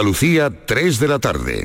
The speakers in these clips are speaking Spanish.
Andalucía, 3 de la tarde.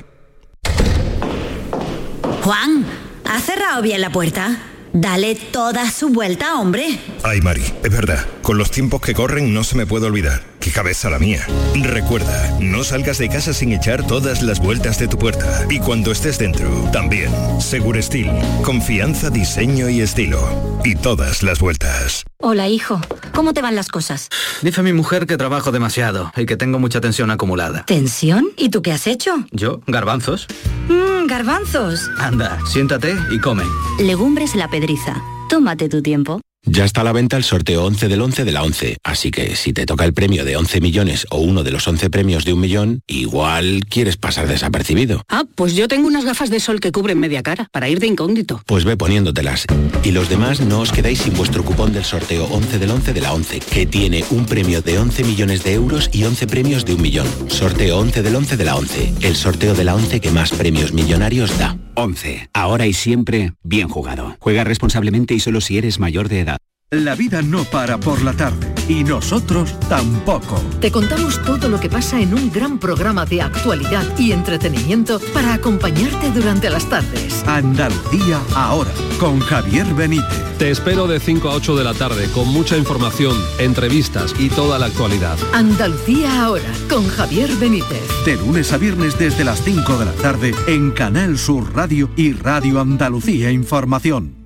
Juan, ¿has cerrado bien la puerta? Dale toda su vuelta, hombre. Ay, Mari, es verdad. Con los tiempos que corren no se me puede olvidar. ¡Qué cabeza la mía! Recuerda, no salgas de casa sin echar todas las vueltas de tu puerta. Y cuando estés dentro, también. Segurestil. Confianza, diseño y estilo. Y todas las vueltas. Hola, hijo. ¿Cómo te van las cosas? Dice mi mujer que trabajo demasiado y que tengo mucha tensión acumulada. ¿Tensión? ¿Y tú qué has hecho? ¿Yo? ¿Garbanzos? Garbanzos. Anda, siéntate y come. Legumbres La Pedriza. Tómate tu tiempo. Ya está a la venta el sorteo 11 del 11 de la 11, así que si te toca el premio de 11 millones o uno de los 11 premios de 1 millón, igual quieres pasar desapercibido. Ah, pues yo tengo unas gafas de sol que cubren media cara, para ir de incógnito. Pues ve poniéndotelas. Y los demás no os quedáis sin vuestro cupón del sorteo 11 del 11 de la 11, que tiene un premio de 11 millones de euros y 11 premios de 1 millón. Sorteo 11 del 11 de la 11, el sorteo de la 11 que más premios millonarios da. 11. Ahora y siempre, bien jugado. Juega responsablemente y solo si eres mayor de edad. La vida no para por la tarde y nosotros tampoco. Te contamos todo lo que pasa en un gran programa de actualidad y entretenimiento para acompañarte durante las tardes. Andalucía ahora, con Javier Benítez. Te espero de 5 a 8 de la tarde con mucha información, entrevistas y toda la actualidad. Andalucía ahora, con Javier Benítez. De lunes a viernes desde las 5 de la tarde en Canal Sur Radio y Radio Andalucía Información.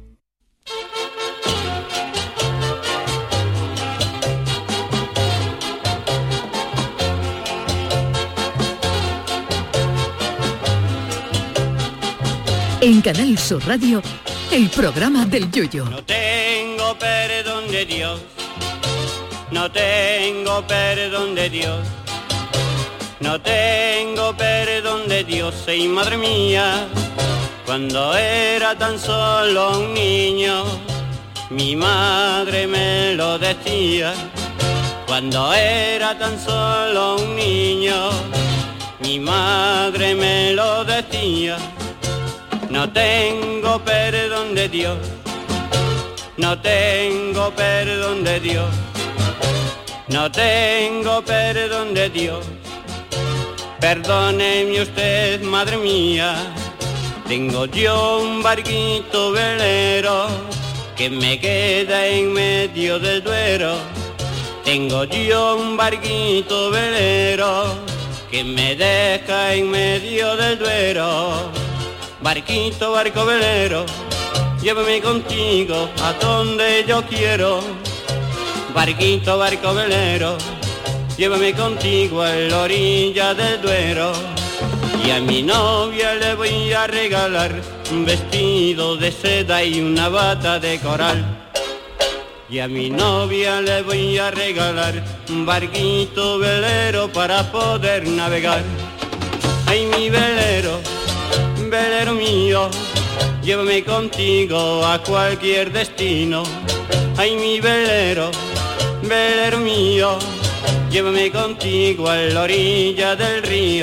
En Canal Sur Radio, el programa del Yoyo. No tengo perdón de Dios, no tengo perdón de Dios, no tengo perdón de Dios, y madre mía, cuando era tan solo un niño, mi madre me lo decía, cuando era tan solo un niño, mi madre me lo decía. No tengo perdón de Dios, no tengo perdón de Dios, no tengo perdón de Dios. Perdóneme usted, madre mía, tengo yo un barquito velero que me queda en medio del Duero. Tengo yo un barquito velero que me deja en medio del Duero. Barquito, barco velero, llévame contigo a donde yo quiero. Barquito, barco velero, llévame contigo a la orilla del Duero. Y a mi novia le voy a regalar un vestido de seda y una bata de coral. Y a mi novia le voy a regalar un barquito velero para poder navegar. Ay, mi velero, velero mío, llévame contigo a cualquier destino. Ay, mi velero, velero mío, llévame contigo a la orilla del río.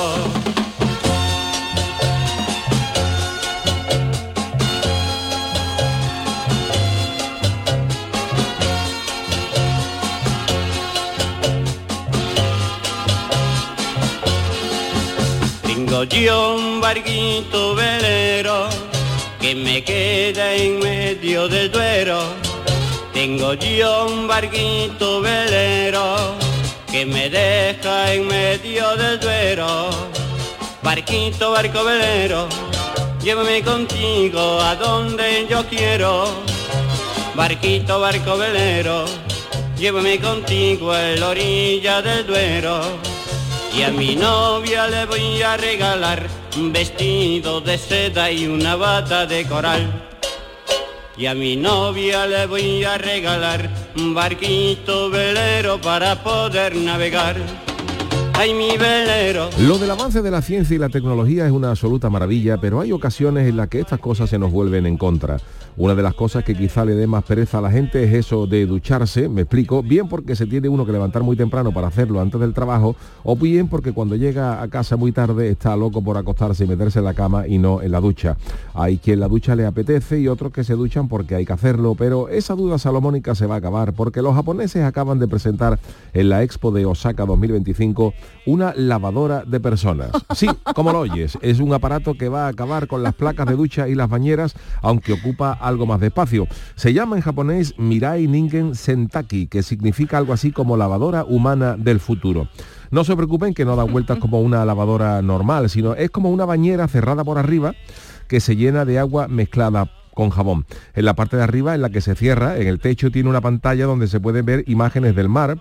Tengo yo un barquito velero que me queda en medio del Duero. Tengo yo un barquito velero que me deja en medio del Duero. Barquito, barco velero, llévame contigo a donde yo quiero. Barquito, barco velero, llévame contigo a la orilla del Duero. Y a mi novia le voy a regalar un vestido de seda y una bata de coral. Y a mi novia le voy a regalar un barquito velero para poder navegar. ¡Ay, mi velero! Lo del avance de la ciencia y la tecnología es una absoluta maravilla, pero hay ocasiones en las que estas cosas se nos vuelven en contra. Una de las cosas que quizá le dé más pereza a la gente es eso de ducharse, me explico, bien porque se tiene uno que levantar muy temprano para hacerlo antes del trabajo, o bien porque cuando llega a casa muy tarde está loco por acostarse y meterse en la cama y no en la ducha. Hay quien la ducha le apetece y otros que se duchan porque hay que hacerlo, pero esa duda salomónica se va a acabar porque los japoneses acaban de presentar en la Expo de Osaka 2025 una lavadora de personas. Sí, como lo oyes, es un aparato que va a acabar con las placas de ducha y las bañeras, aunque ocupa algo más de espacio. Se llama en japonés Mirai Ningen Sentaki, que significa algo así como lavadora humana del futuro. No se preocupen que no da vueltas como una lavadora normal, sino es como una bañera cerrada por arriba que se llena de agua mezclada con jabón. En la parte de arriba, en la que se cierra, en el techo tiene una pantalla donde se pueden ver imágenes del mar,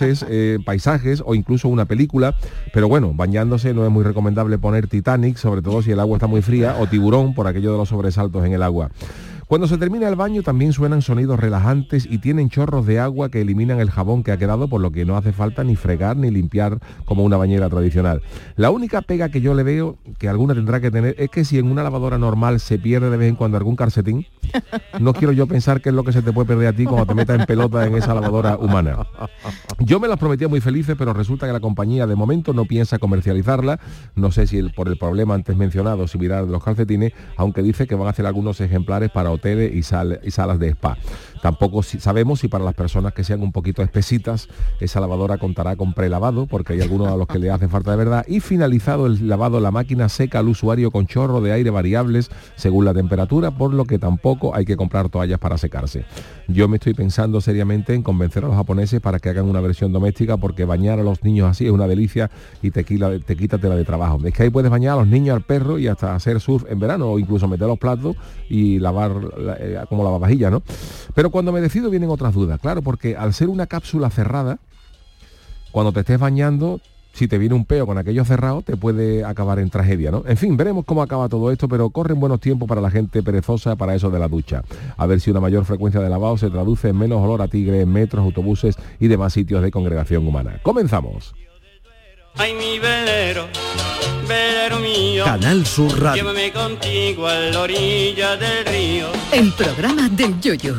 paisajes o incluso una película, pero bueno, bañándose no es muy recomendable poner Titanic, sobre todo si el agua está muy fría, o Tiburón, por aquello de los sobresaltos en el agua. Cuando se termina el baño también suenan sonidos relajantes y tienen chorros de agua que eliminan el jabón que ha quedado, por lo que no hace falta ni fregar ni limpiar como una bañera tradicional. La única pega que yo le veo, que alguna tendrá que tener, es que si en una lavadora normal se pierde de vez en cuando algún calcetín, no quiero yo pensar que es lo que se te puede perder a ti cuando te metas en pelota en esa lavadora humana. Yo me las prometía muy felices, pero resulta que la compañía de momento no piensa comercializarla. No sé si por el problema antes mencionado, similar de los calcetines, aunque dice que van a hacer algunos ejemplares para hoteles y salas de spa. Tampoco sabemos si para las personas que sean un poquito espesitas, esa lavadora contará con prelavado, porque hay algunos a los que le hace falta de verdad, y finalizado el lavado, la máquina seca al usuario con chorro de aire variables según la temperatura, por lo que tampoco hay que comprar toallas para secarse. Yo me estoy pensando seriamente en convencer a los japoneses para que hagan una versión doméstica, porque bañar a los niños así es una delicia y te quita tela de trabajo. Es que ahí puedes bañar a los niños, al perro y hasta hacer surf en verano, o incluso meter los platos y lavar como lavavajillas, ¿no? Pero cuando me decido vienen otras dudas, claro, porque al ser una cápsula cerrada, cuando te estés bañando, si te viene un peo con aquello cerrado, te puede acabar en tragedia, ¿no? En fin, veremos cómo acaba todo esto, pero corren buenos tiempos para la gente perezosa para eso de la ducha. A ver si una mayor frecuencia de lavado se traduce en menos olor a tigre en metros, autobuses y demás sitios de congregación humana. ¡Comenzamos! Ay, mi velero, velero mío, Canal Sur Radio. Llévame contigo a la orilla del río. El programa del Yoyo.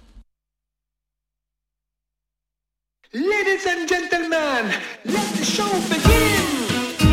Ladies and gentlemen, let the show begin.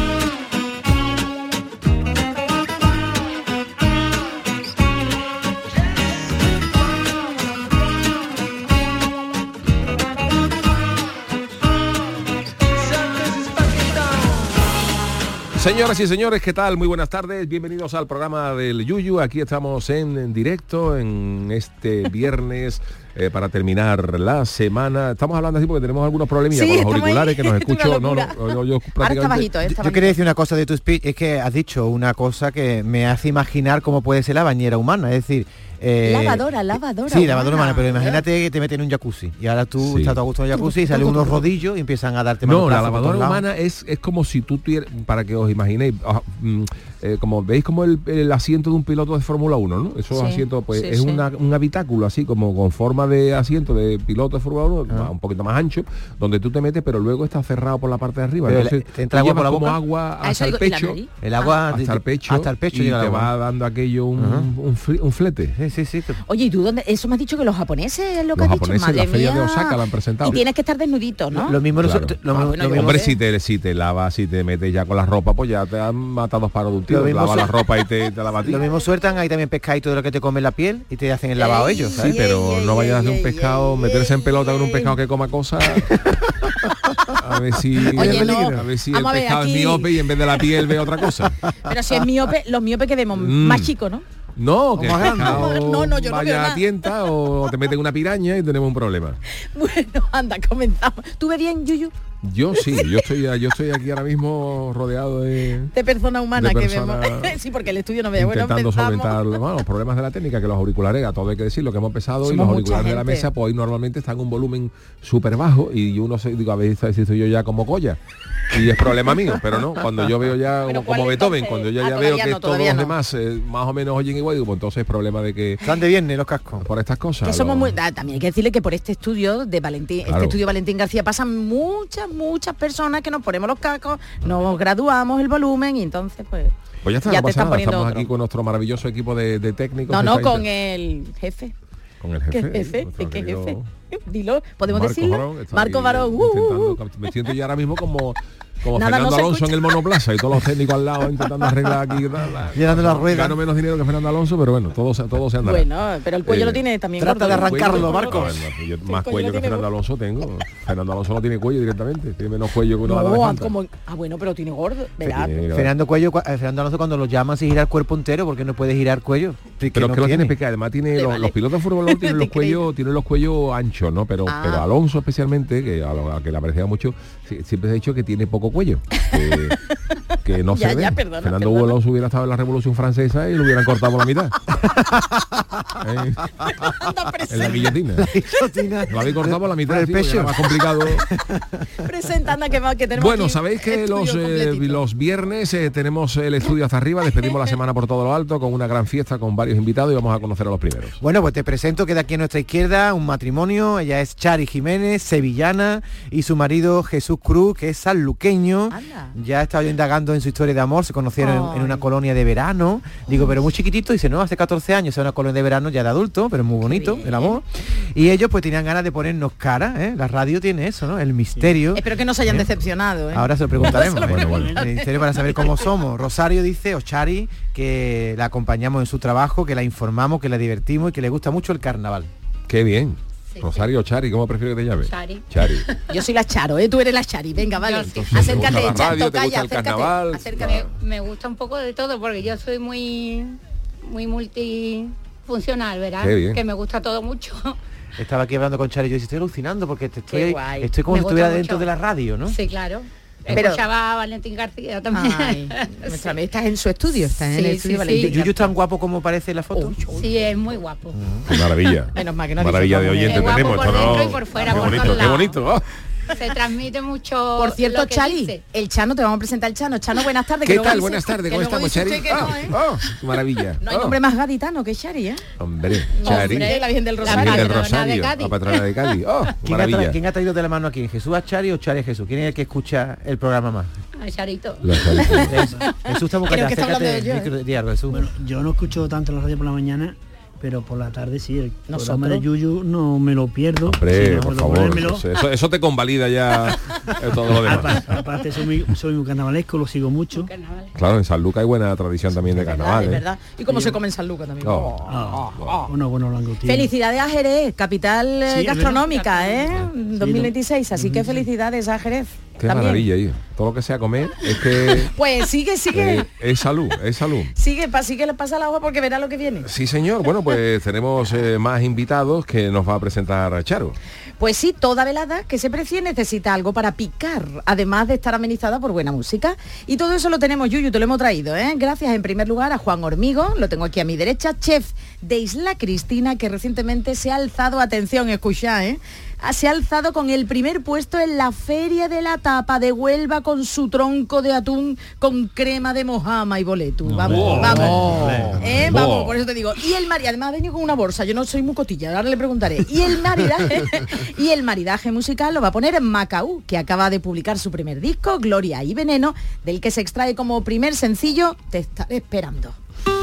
Señoras y señores, ¿qué tal? Muy buenas tardes, bienvenidos al programa del Yuyu. Aquí estamos en directo en este viernes para terminar la semana. Estamos hablando así porque tenemos algunos problemillas con los auriculares que nos escucho. Yo prácticamente... Yo quería decir una cosa de tu speech, es que has dicho una cosa que me hace imaginar cómo puede ser la bañera humana, es decir... lavadora. Sí, lavadora humana, pero imagínate que te meten en un jacuzzi y ahora tú estás a gusto en el jacuzzi y salen unos rodillos y empiezan a darte No, la lavadora humana es como si tú tuvieras, para que os imaginéis, como veis como el asiento de un piloto de Fórmula 1, ¿no? Esos asientos, pues es un habitáculo así como con forma de asiento de piloto de Fórmula 1, un poquito más ancho, donde tú te metes, pero luego está cerrado por la parte de arriba. Entonces, te entra agua por la boca, como agua hasta el pecho, el agua hasta el pecho y te va dando aquello un flete. Sí. Oye, ¿y tú dónde? Eso me has dicho que los japoneses es lo que has dicho, madre la feria mía. de Osaka lo han presentado. Y tienes que estar desnudito, ¿no? Lo mismo, claro. Hombre, si te lavas, si te metes ya con la ropa, pues ya te han matado paros de un tiro. Lavas la ropa y te lavas. Lo mismo sueltan, hay también pescadito de lo que te come la piel y te hacen el lavado ellos, ¿sabes? Sí, pero no vayas a hacer un pescado, meterse en pelota con un pescado que coma cosas. A ver si el pescado es miope y en vez de la piel ve otra cosa. Pero si es miope, los miopes que vemos más chicos, ¿no? No, que no, yo vaya no a tienta o te meten una piraña y tenemos un problema. Bueno, anda, comenzamos. ¿Tú ves bien, Yuyu? Yo sí, yo estoy aquí ahora mismo rodeado de personas humanas que vemos. Sí, porque el estudio no ve bueno. Intentando solventar los problemas de la técnica, que los auriculares, a todo hay que decir lo que hemos empezado, somos y los auriculares de la mesa, pues hoy normalmente están en un volumen súper bajo y uno digo, a veces estoy yo ya como Colla. Y es problema mío, pero no, cuando yo veo ya como Beethoven, cuando yo ya veo que todos los demás más o menos oyen igual, digo, pues entonces es problema de que... Están de viernes los cascos. Por estas cosas. Que somos también hay que decirle que por este estudio de Valentín, este estudio Valentín García pasan muchas personas que nos ponemos los cascos, nos graduamos el volumen y entonces pues ya está, no pasa nada, estamos aquí con nuestro maravilloso equipo de técnicos. No, con el jefe. Con el jefe. ¿Qué jefe? Dilo, podemos Marco decirlo. Barón, Marco Barón. Me siento ya ahora mismo como como Nada, Fernando no se Alonso escucha. en el monoplaza y todos los técnicos al lado intentando arreglar aquí. Llenando la rueda. Gano menos dinero que Fernando Alonso, pero bueno, todo se andará. Bueno, pero el cuello lo tiene también trata gordo. de arrancarlo, Marcos. Bueno, yo más cuello que Fernando Alonso tengo. Fernando Alonso no tiene cuello directamente, tiene menos cuello que uno de la elefanta. Bueno, pero tiene gordo, ¿verdad? Fernando Alonso cuando lo llaman se gira el cuerpo entero porque no puede girar cuello. Pero que no tiene pecado, además tiene los pilotos de Fórmula 1 tienen los cuellos anchos, ¿no? Pero Alonso especialmente, que a que le apreciaba mucho, siempre se ha dicho que tiene poco cuello. Que no se ve. Fernando Hugo Alonso hubiera estado en la Revolución Francesa y lo hubieran cortado por la mitad. En la guillotina. Lo habéis cortado por la mitad, el pecho. Más complicado. Presenta, anda, que tenemos. Bueno, aquí sabéis que estudio los viernes tenemos el estudio hasta arriba, despedimos la semana por todo lo alto con una gran fiesta con varios invitados y vamos a conocer a los primeros. Bueno, pues te presento que de aquí a nuestra izquierda un matrimonio. Ella es Chari Jiménez, sevillana, y su marido Jesús Cruz, que es sanluqueño. Ya he estado yo indagando en su historia de amor, se conocieron en una colonia de verano. Digo, pero muy chiquitito, dice, no, hace 14 años, es una colonia de verano ya de adulto, pero muy bonito el amor. Y ellos pues tenían ganas de ponernos cara, ¿eh? La radio tiene eso, ¿no? El misterio. Espero que no se hayan decepcionado, ¿eh? Ahora se lo preguntaremos. El misterio para saber cómo somos. Rosario dice, o Chari, que la acompañamos en su trabajo, que la informamos, que la divertimos y que le gusta mucho el carnaval. Qué bien. Rosario o Chari, ¿cómo prefiero que te llame? Chari. Yo soy la Charo, ¿eh? Tú eres la Chari. Venga, vale. Sí. Acércate, ¿Te gusta la radio, Chato, te gusta calla, el carnaval? acércate. Me gusta un poco de todo porque yo soy muy multifuncional, ¿verdad? Qué bien. Que me gusta todo mucho. Estaba aquí hablando con Chari y yo estoy alucinando porque Qué guay. estoy como Me si estuviera gusta dentro mucho. de la radio, ¿no? Sí, claro. Pero- Escuchaba a Valentín García también. Ay, nuestra amiga, estás en su estudio, estás en Sí, el estudio sí, Valentín. sí. ¿Yuyu es tan guapo como parece en la foto? Sí, es muy guapo. Qué maravilla. Menos mal que no Maravilla de dice oyente Es guapo tenemos. por esto no- dentro y por fuera, Qué por bonito, todos qué lados. bonito. Oh. Se transmite mucho. Por cierto, lo que Chari, dice. el Chano, te vamos a presentar el Chano. Chano, buenas tardes. ¿Qué que luego tal? dice- Buenas tardes, que ¿cómo luego estamos, dice Chari? usted que no, ¿eh? Qué maravilla. No hay nombre más gaditano que Chari, ¿eh? Hombre, Chari. Hombre, la Virgen del La Rosario. Virgen del patrona de Rosario, Cádiz. la patrona de Cádiz. Oh, ¿Quién maravilla. ¿Quién ha traído de la mano aquí? ¿Jesús a Chari o Chari a Jesús? ¿Quién es el que escucha el programa más? Ay, Charito. Jesús está muy Creo callado, que está hablando acércate yo, al micro, di algo, Jesús. Bueno, yo no escucho tanto la radio por la mañana, pero por la tarde sí. El Nosotros. programa de Yuyu no me lo pierdo. Hombre, Si no, por puedo favor. ponérmelo. Eso te convalida ya todo lo demás. Aparte soy muy carnavalesco, lo sigo mucho. Claro, en San Lucas hay buena tradición también de carnaval. Es ¿eh? verdad. ¿Y cómo se come en San Lucas también? Bueno, Langostino. Felicidades a Jerez, capital Sí, es gastronómica, verdad. ¿eh? 2026, así que felicidades a Jerez. Qué también. maravilla ahí. Todo lo que sea comer es que Pues sigue. es salud, es salud. Sigue, le pasa el agua porque verá lo que viene. Sí, señor. Bueno, pues tenemos más invitados que nos va a presentar Charo. Pues sí, toda velada que se precie necesita algo para picar, además de estar amenizada por buena música. Y todo eso lo tenemos, Yuyu, te lo hemos traído, ¿eh? Gracias en primer lugar a Juan Hormigo, lo tengo aquí a mi derecha, chef de Isla Cristina, que recientemente se ha alzado, atención, escucha, se ha alzado con el primer puesto en la Feria de la Tapa de Huelva con su tronco de atún con crema de mojama y boleto. Vamos. Vamos, por eso te digo. Y el maridaje, además ha venido con una bolsa, yo no soy muy cotilla, ahora le preguntaré. Y el maridaje musical lo va a poner en Macaú, que acaba de publicar su primer disco, Gloria y Veneno, del que se extrae como primer sencillo Te estaré esperando.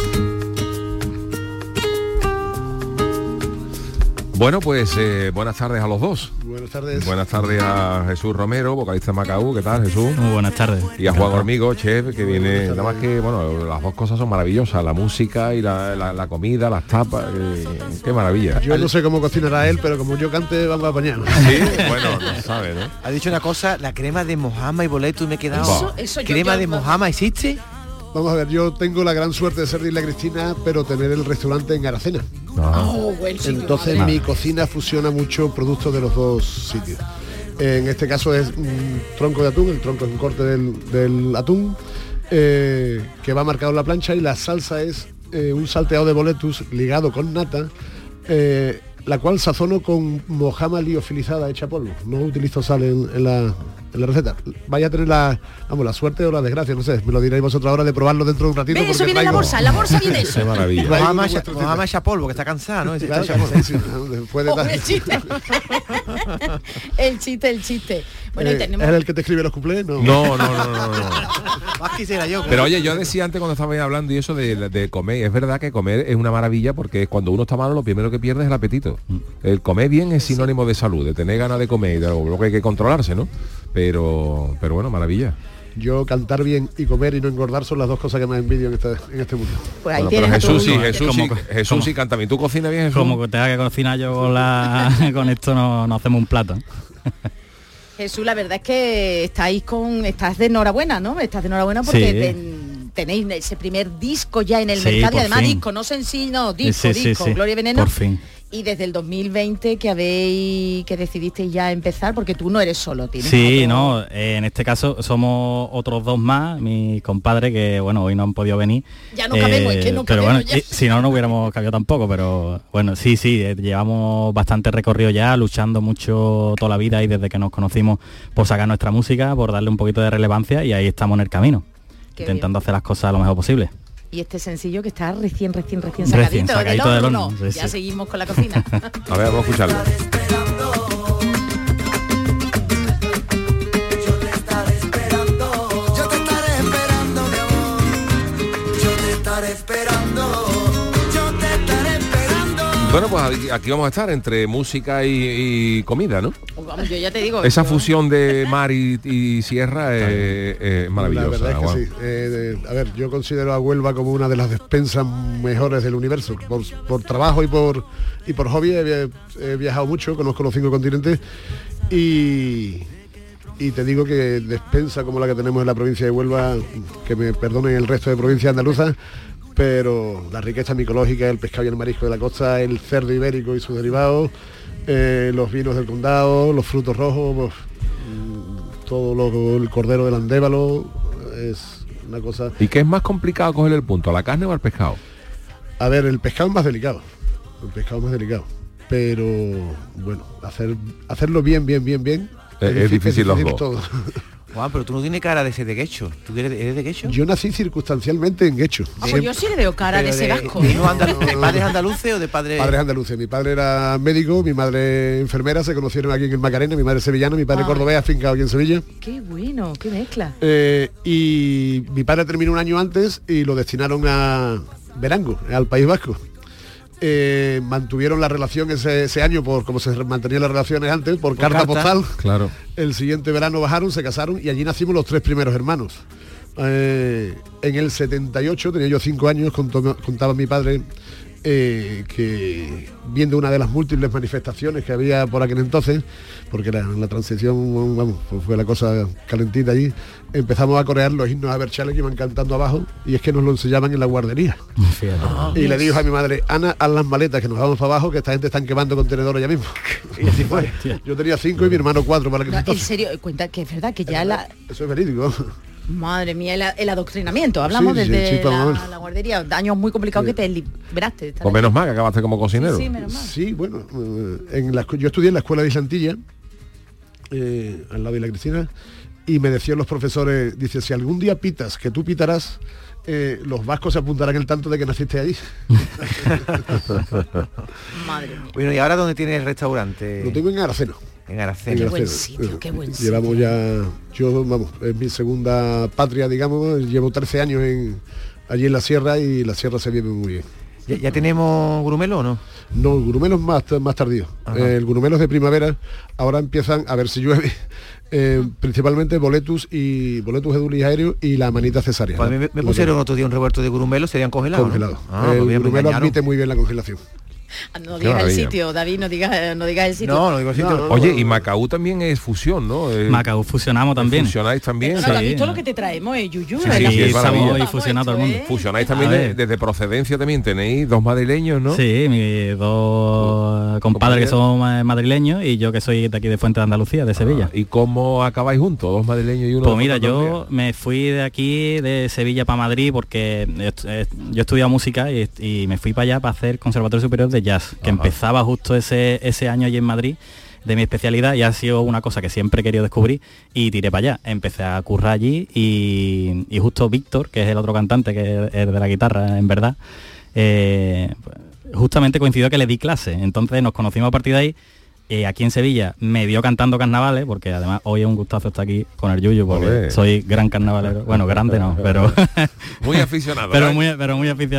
Bueno, pues buenas tardes a los dos. Buenas tardes. Buenas tardes a Jesús Romero, vocalista de Macaú. ¿Qué tal, Jesús? Muy buenas tardes. Y a Juan Hormigo, chef, que viene... Nada más que, bueno, las dos cosas son maravillosas. La música y la comida, las tapas. Qué maravilla. Yo no sé cómo cocinará él, pero como yo cante, vamos a apañar. Sí, bueno, no sabe, ¿no? Ha dicho una cosa, la crema de mojama y boleto, y me he quedado... Eso ¿Crema de mojama existe? Vamos a ver, yo tengo la gran suerte de ser de Isla Cristina, pero tener el restaurante en Aracena. Buen sitio, Entonces madre. mi cocina fusiona mucho productos de los dos sitios. En este caso es un tronco de atún, el tronco es un corte del atún, que va marcado en la plancha, y la salsa es un salteado de boletus ligado con nata, la cual sazono con mojama liofilizada hecha polvo. No utilizo sal en la receta. Vaya a tener la suerte o la desgracia, no sé, me lo diréis vosotros ahora de probarlo dentro de un ratito. Ve, eso porque viene en la bolsa viene eso. Qué maravilla. Mojama hecha polvo, que está cansada, ¿no? Claro, Está hecha polvo. sí, después de El chiste. el chiste. Bueno, y tenemos... ¿Es el que te escribe los cuplés? No. No. Más quisiera yo. Pero oye, yo decía antes cuando estabais hablando y eso de comer, es verdad que comer es una maravilla porque cuando uno está malo lo primero que pierde es el apetito. El comer bien es sinónimo de salud, de tener ganas de comer y de lo que hay que controlarse, ¿no? pero bueno, maravilla. Yo cantar bien y comer y no engordar son las dos cosas que más envidio en este mundo. Pues ahí Bueno, pero tienes Jesús sí canta bien. ¿Tú cocinas bien, Jesús? Como que tenga que cocinar yo con esto no hacemos un plato. Jesús, la verdad es que estás de enhorabuena, ¿no? Estás de enhorabuena porque tenéis ese primer disco ya en el mercado y además disco, no sencillo, disco, Gloria y Veneno. Por fin. Y desde el 2020 que decidisteis ya empezar, porque tú no eres solo, tienes en este caso somos otros dos más, mis compadres que bueno, hoy no han podido venir. Ya no cabemos, es que no pero cabemos bueno, si no hubiéramos cabido tampoco, pero bueno, sí, llevamos bastante recorrido ya, luchando mucho toda la vida y desde que nos conocimos por sacar nuestra música, por darle un poquito de relevancia y ahí estamos en el camino, intentando hacer las cosas lo mejor posible. Y este sencillo que está recién sacadito del horno. Sí. Seguimos con la cocina. A ver, vamos a escucharlo. Bueno, pues aquí vamos a estar entre música y comida, ¿no? Yo ya te digo. Esa fusión de mar y sierra es maravillosa. La verdad es que sí. A ver, yo considero a Huelva como una de las despensas mejores del universo. Por trabajo y por hobby he viajado mucho, conozco los 5 continentes y te digo que despensa como la que tenemos en la provincia de Huelva, que me perdonen el resto de provincias andaluzas, pero la riqueza micológica, el pescado y el marisco de la costa, el cerdo ibérico y sus derivados, los vinos del condado, los frutos rojos, pues, el cordero del Andévalo, es una cosa... ¿Y qué es más complicado coger el punto, a la carne o al pescado? A ver, el pescado es más delicado, pero bueno, hacerlo bien, es difícil los dos. Todo. Juan, pero tú no tienes cara de ser de Guecho. ¿Tú eres de Guecho? Yo nací circunstancialmente en Guecho. Pues yo sí le veo cara de ser vasco. ¿De padres andaluces o de padres...? Padres andaluces. Mi padre era médico, mi madre enfermera, se conocieron aquí en el Macarena, mi madre sevillana, mi padre cordobés, afincado aquí en Sevilla. Qué bueno, qué mezcla. Y mi padre terminó un año antes y lo destinaron a Verango, al País Vasco. Mantuvieron la relación ese año por como se mantenían las relaciones antes, por carta postal. Claro. El siguiente verano bajaron, se casaron y allí nacimos los 3 primeros hermanos. En el 78, tenía yo 5 años, contaba mi padre que viendo una de las múltiples manifestaciones que había por aquel entonces, porque la transición, vamos, fue la cosa calentita allí, empezamos a corear los himnos a Berchale que iban cantando abajo y es que nos lo enseñaban en la guardería. Y le dijo a mi madre, Ana, haz las maletas que nos vamos para abajo, que esta gente están quemando contenedores ya mismo. Y así fue. Yo tenía 5 y mi hermano 4 para que en serio, cuenta que es verdad que ya eso es verídico. Madre mía, el adoctrinamiento. Hablamos desde la guardería, años muy complicados que te libraste. Pues menos mal que acabaste como cocinero. Sí, menos mal. Sí, bueno, yo estudié en la escuela de Islantilla, al lado de la Cristina, y me decían los profesores, dice, si algún día pitas, que tú pitarás, los vascos se apuntarán el tanto de que naciste allí. Madre mía. Bueno, ¿y ahora dónde tienes el restaurante? Lo tengo en Araceno. En Araceno. Qué buen sitio, qué buen sitio. Llevamos ya, es mi segunda patria, digamos, llevo 13 años allí en la sierra y la sierra se vive muy bien. ¿Ya tenemos grumelo o no? No, el grumelo es más tardío. El grumelo es de primavera, ahora empiezan, a ver si llueve, principalmente boletus edulis aéreos y la manita cesárea. Pues me pusieron otro día un revuelto de grumelo, serían congelados. Congelados. El grumelo admite muy bien la congelación. No digas el sitio, David, no digas el sitio. No digo el sitio. No. Oye, y Macaú también es fusión, ¿no? Macaú fusionamos también. ¿Fusionáis también? Pero no, visto lo que te traemos, Yuyu. Sí, estamos fusionados todo el mundo. Fusionáis también desde procedencia también, tenéis 2 madrileños, ¿no? Sí, mis 2 compadres que son madrileños y yo que soy de aquí de Fuente de Andalucía, de Sevilla. ¿Y cómo acabáis juntos? 2 madrileños y uno. Pues mira, yo me fui de aquí, de Sevilla para Madrid, porque yo estudiaba música y me fui para allá para hacer Conservatorio Superior de Jazz, que empezaba justo ese año allí en Madrid, de mi especialidad, y ha sido una cosa que siempre he querido descubrir y tiré para allá. Empecé a currar allí y justo Víctor, que es el otro cantante, que es de la guitarra, en verdad, justamente coincidió que le di clase. Entonces nos conocimos a partir de ahí. Aquí en Sevilla me vio cantando carnavales, porque además hoy es un gustazo estar aquí con el Yuyu, porque soy gran carnavalero. Bueno, grande no, pero muy aficionado. pero muy aficionado.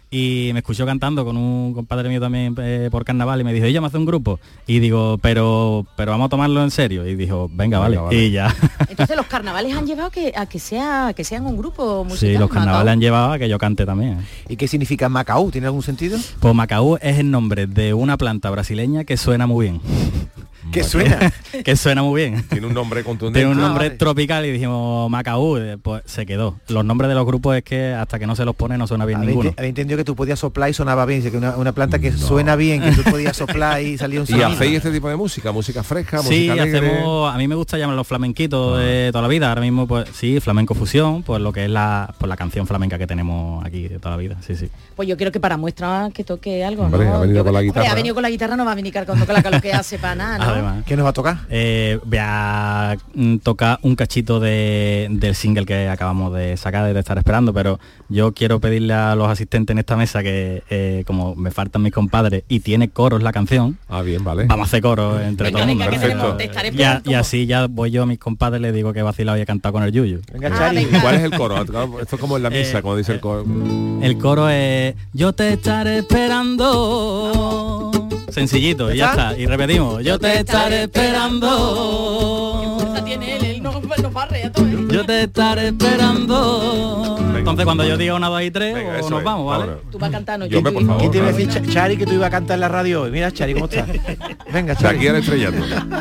y me escuchó cantando con un compadre mío también por carnaval y me dijo, ella me hace un grupo, y digo, pero vamos a tomarlo en serio, y dijo, venga, vale. Y ya. Entonces los carnavales han llevado a que sean un grupo musical. Sí, los carnavales han llevado a que yo cante también. ¿Y qué significa Macaú? ¿Tiene algún sentido? Pues Macaú es el nombre de una planta brasileña que suena muy bien. ¿Qué suena? Que suena muy bien. Tiene un nombre contundente. Tiene un nombre tropical y dijimos Macaú, pues se quedó. Los nombres de los grupos es que hasta que no se los pone no suena bien ninguno. Había entendido que tú podías soplar y sonaba bien, que una planta que suena bien, que tú podías soplar y salía un sonido. ¿Y hacéis este tipo de música? ¿Música fresca? Sí, música alegre? hacemos, a mí me gusta llamarlos flamenquitos de toda la vida. Ahora mismo, pues sí, flamenco fusión, pues lo que es la canción flamenca que tenemos aquí de toda la vida. Sí. Pues yo quiero que para muestra que toque algo, hombre, ¿no? ha venido con la guitarra. Hombre, ha venido con la guitarra, no va a venir cargando con lo que hace para nada, ¿no? Además, ¿qué nos va a tocar? Voy a tocar un cachito del single que acabamos de sacar, de estar esperando, pero yo quiero pedirle a los asistentes en esta mesa que como me faltan mis compadres y tiene coros la canción, bien, vale, vamos a hacer coros entre todo el mundo. Perfecto. Y así ya voy yo a mis compadres, les digo que vacilado y he cantado con el Yuyu. Venga, Chari. ¿Cuál es el coro? Esto es como en la misa, cuando dice el coro. El coro es yo te estaré esperando. Sencillito, y ya está. Y repetimos, yo te estaré esperando. ¿Qué fuerza tiene él? No barre a todo. Yo te estaré esperando. Venga, entonces cuando yo diga 1, 2 y 3, venga, nos vamos, ¿vale? Tú vas cantando. Yo por favor. ¿Quién te iba a decir, Chari, que tú ibas a cantar en la radio hoy? Mira, Chari, ¿cómo estás? Venga, Chari. Aquí al estrellato.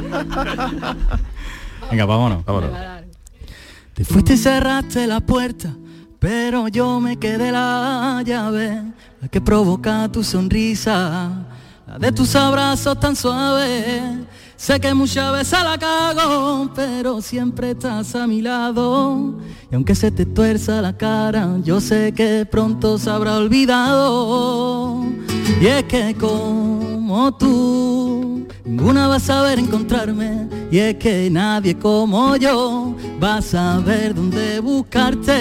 Venga, vámonos. Te fuiste y cerraste la puerta, pero yo me quedé la llave, la que provoca tu sonrisa, la de tus abrazos tan suaves. Sé que muchas veces la cago, pero siempre estás a mi lado. Y aunque se te tuerza la cara, yo sé que pronto se habrá olvidado. Y es que como tú, ninguna va a saber encontrarme. Y es que nadie como yo va a saber dónde buscarte.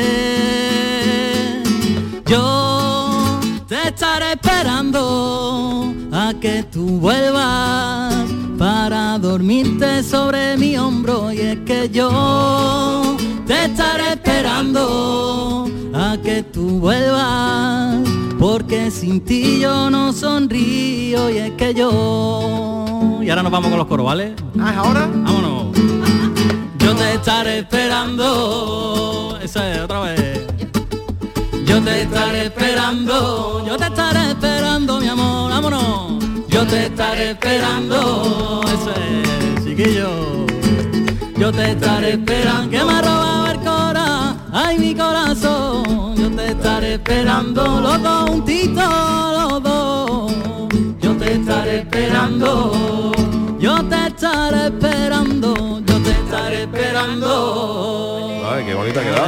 Yo te estaré esperando a que tú vuelvas para dormirte sobre mi hombro. Y es que yo te estaré esperando a que tú vuelvas, porque sin ti yo no sonrío. Y es que yo... Y ahora nos vamos con los coros, ¿vale? ¿Ahora? Vámonos. Yo te estaré esperando. Esa es, otra vez. Yo te estaré esperando. Yo te estaré esperando, mi amor. Vámonos. Yo te estaré esperando. Ese es, chiquillo. Yo te estaré esperando. Que me ha robado el corazón. Ay, mi corazón. Yo te estaré esperando. Los dos juntitos, los dos. Yo te estaré esperando. Yo te estaré esperando. Yo te estaré esperando. Ay, qué bonito ha quedado.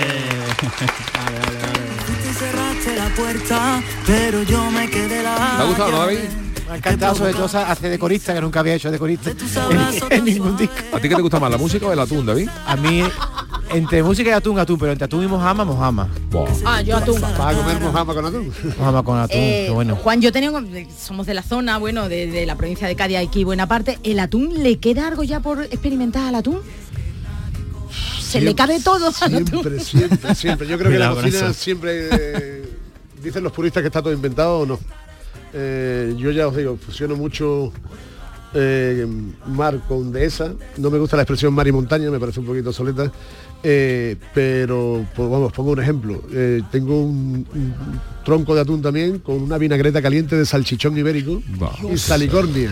Cerraste la puerta, pero yo me quedé la... ¿Te ha gustado, no, David? Me ha encantado, sobre todo hace de corista, que nunca había hecho de corista en ningún disco. ¿A ti qué te gusta más, la música o el atún, David? A mí, entre música y atún, pero entre atún y mojama. Ah, yo atún. ¿Vas a comer mojama con atún? Mojama con atún, qué bueno. Juan, yo tenía, somos de la zona, bueno, de la provincia de Cádiz, aquí buena parte. ¿El atún le queda algo ya por experimentar al atún? Se le cabe todo. Siempre. Yo creo que la cocina siempre dicen los puristas que está todo inventado o no. Yo ya os digo, fusiono mucho mar con dehesa. No me gusta la expresión mar y montaña, me parece un poquito soleta. Pero pues, vamos, pongo un ejemplo. Tengo un tronco de atún también con una vinagreta caliente de salchichón ibérico y salicornia.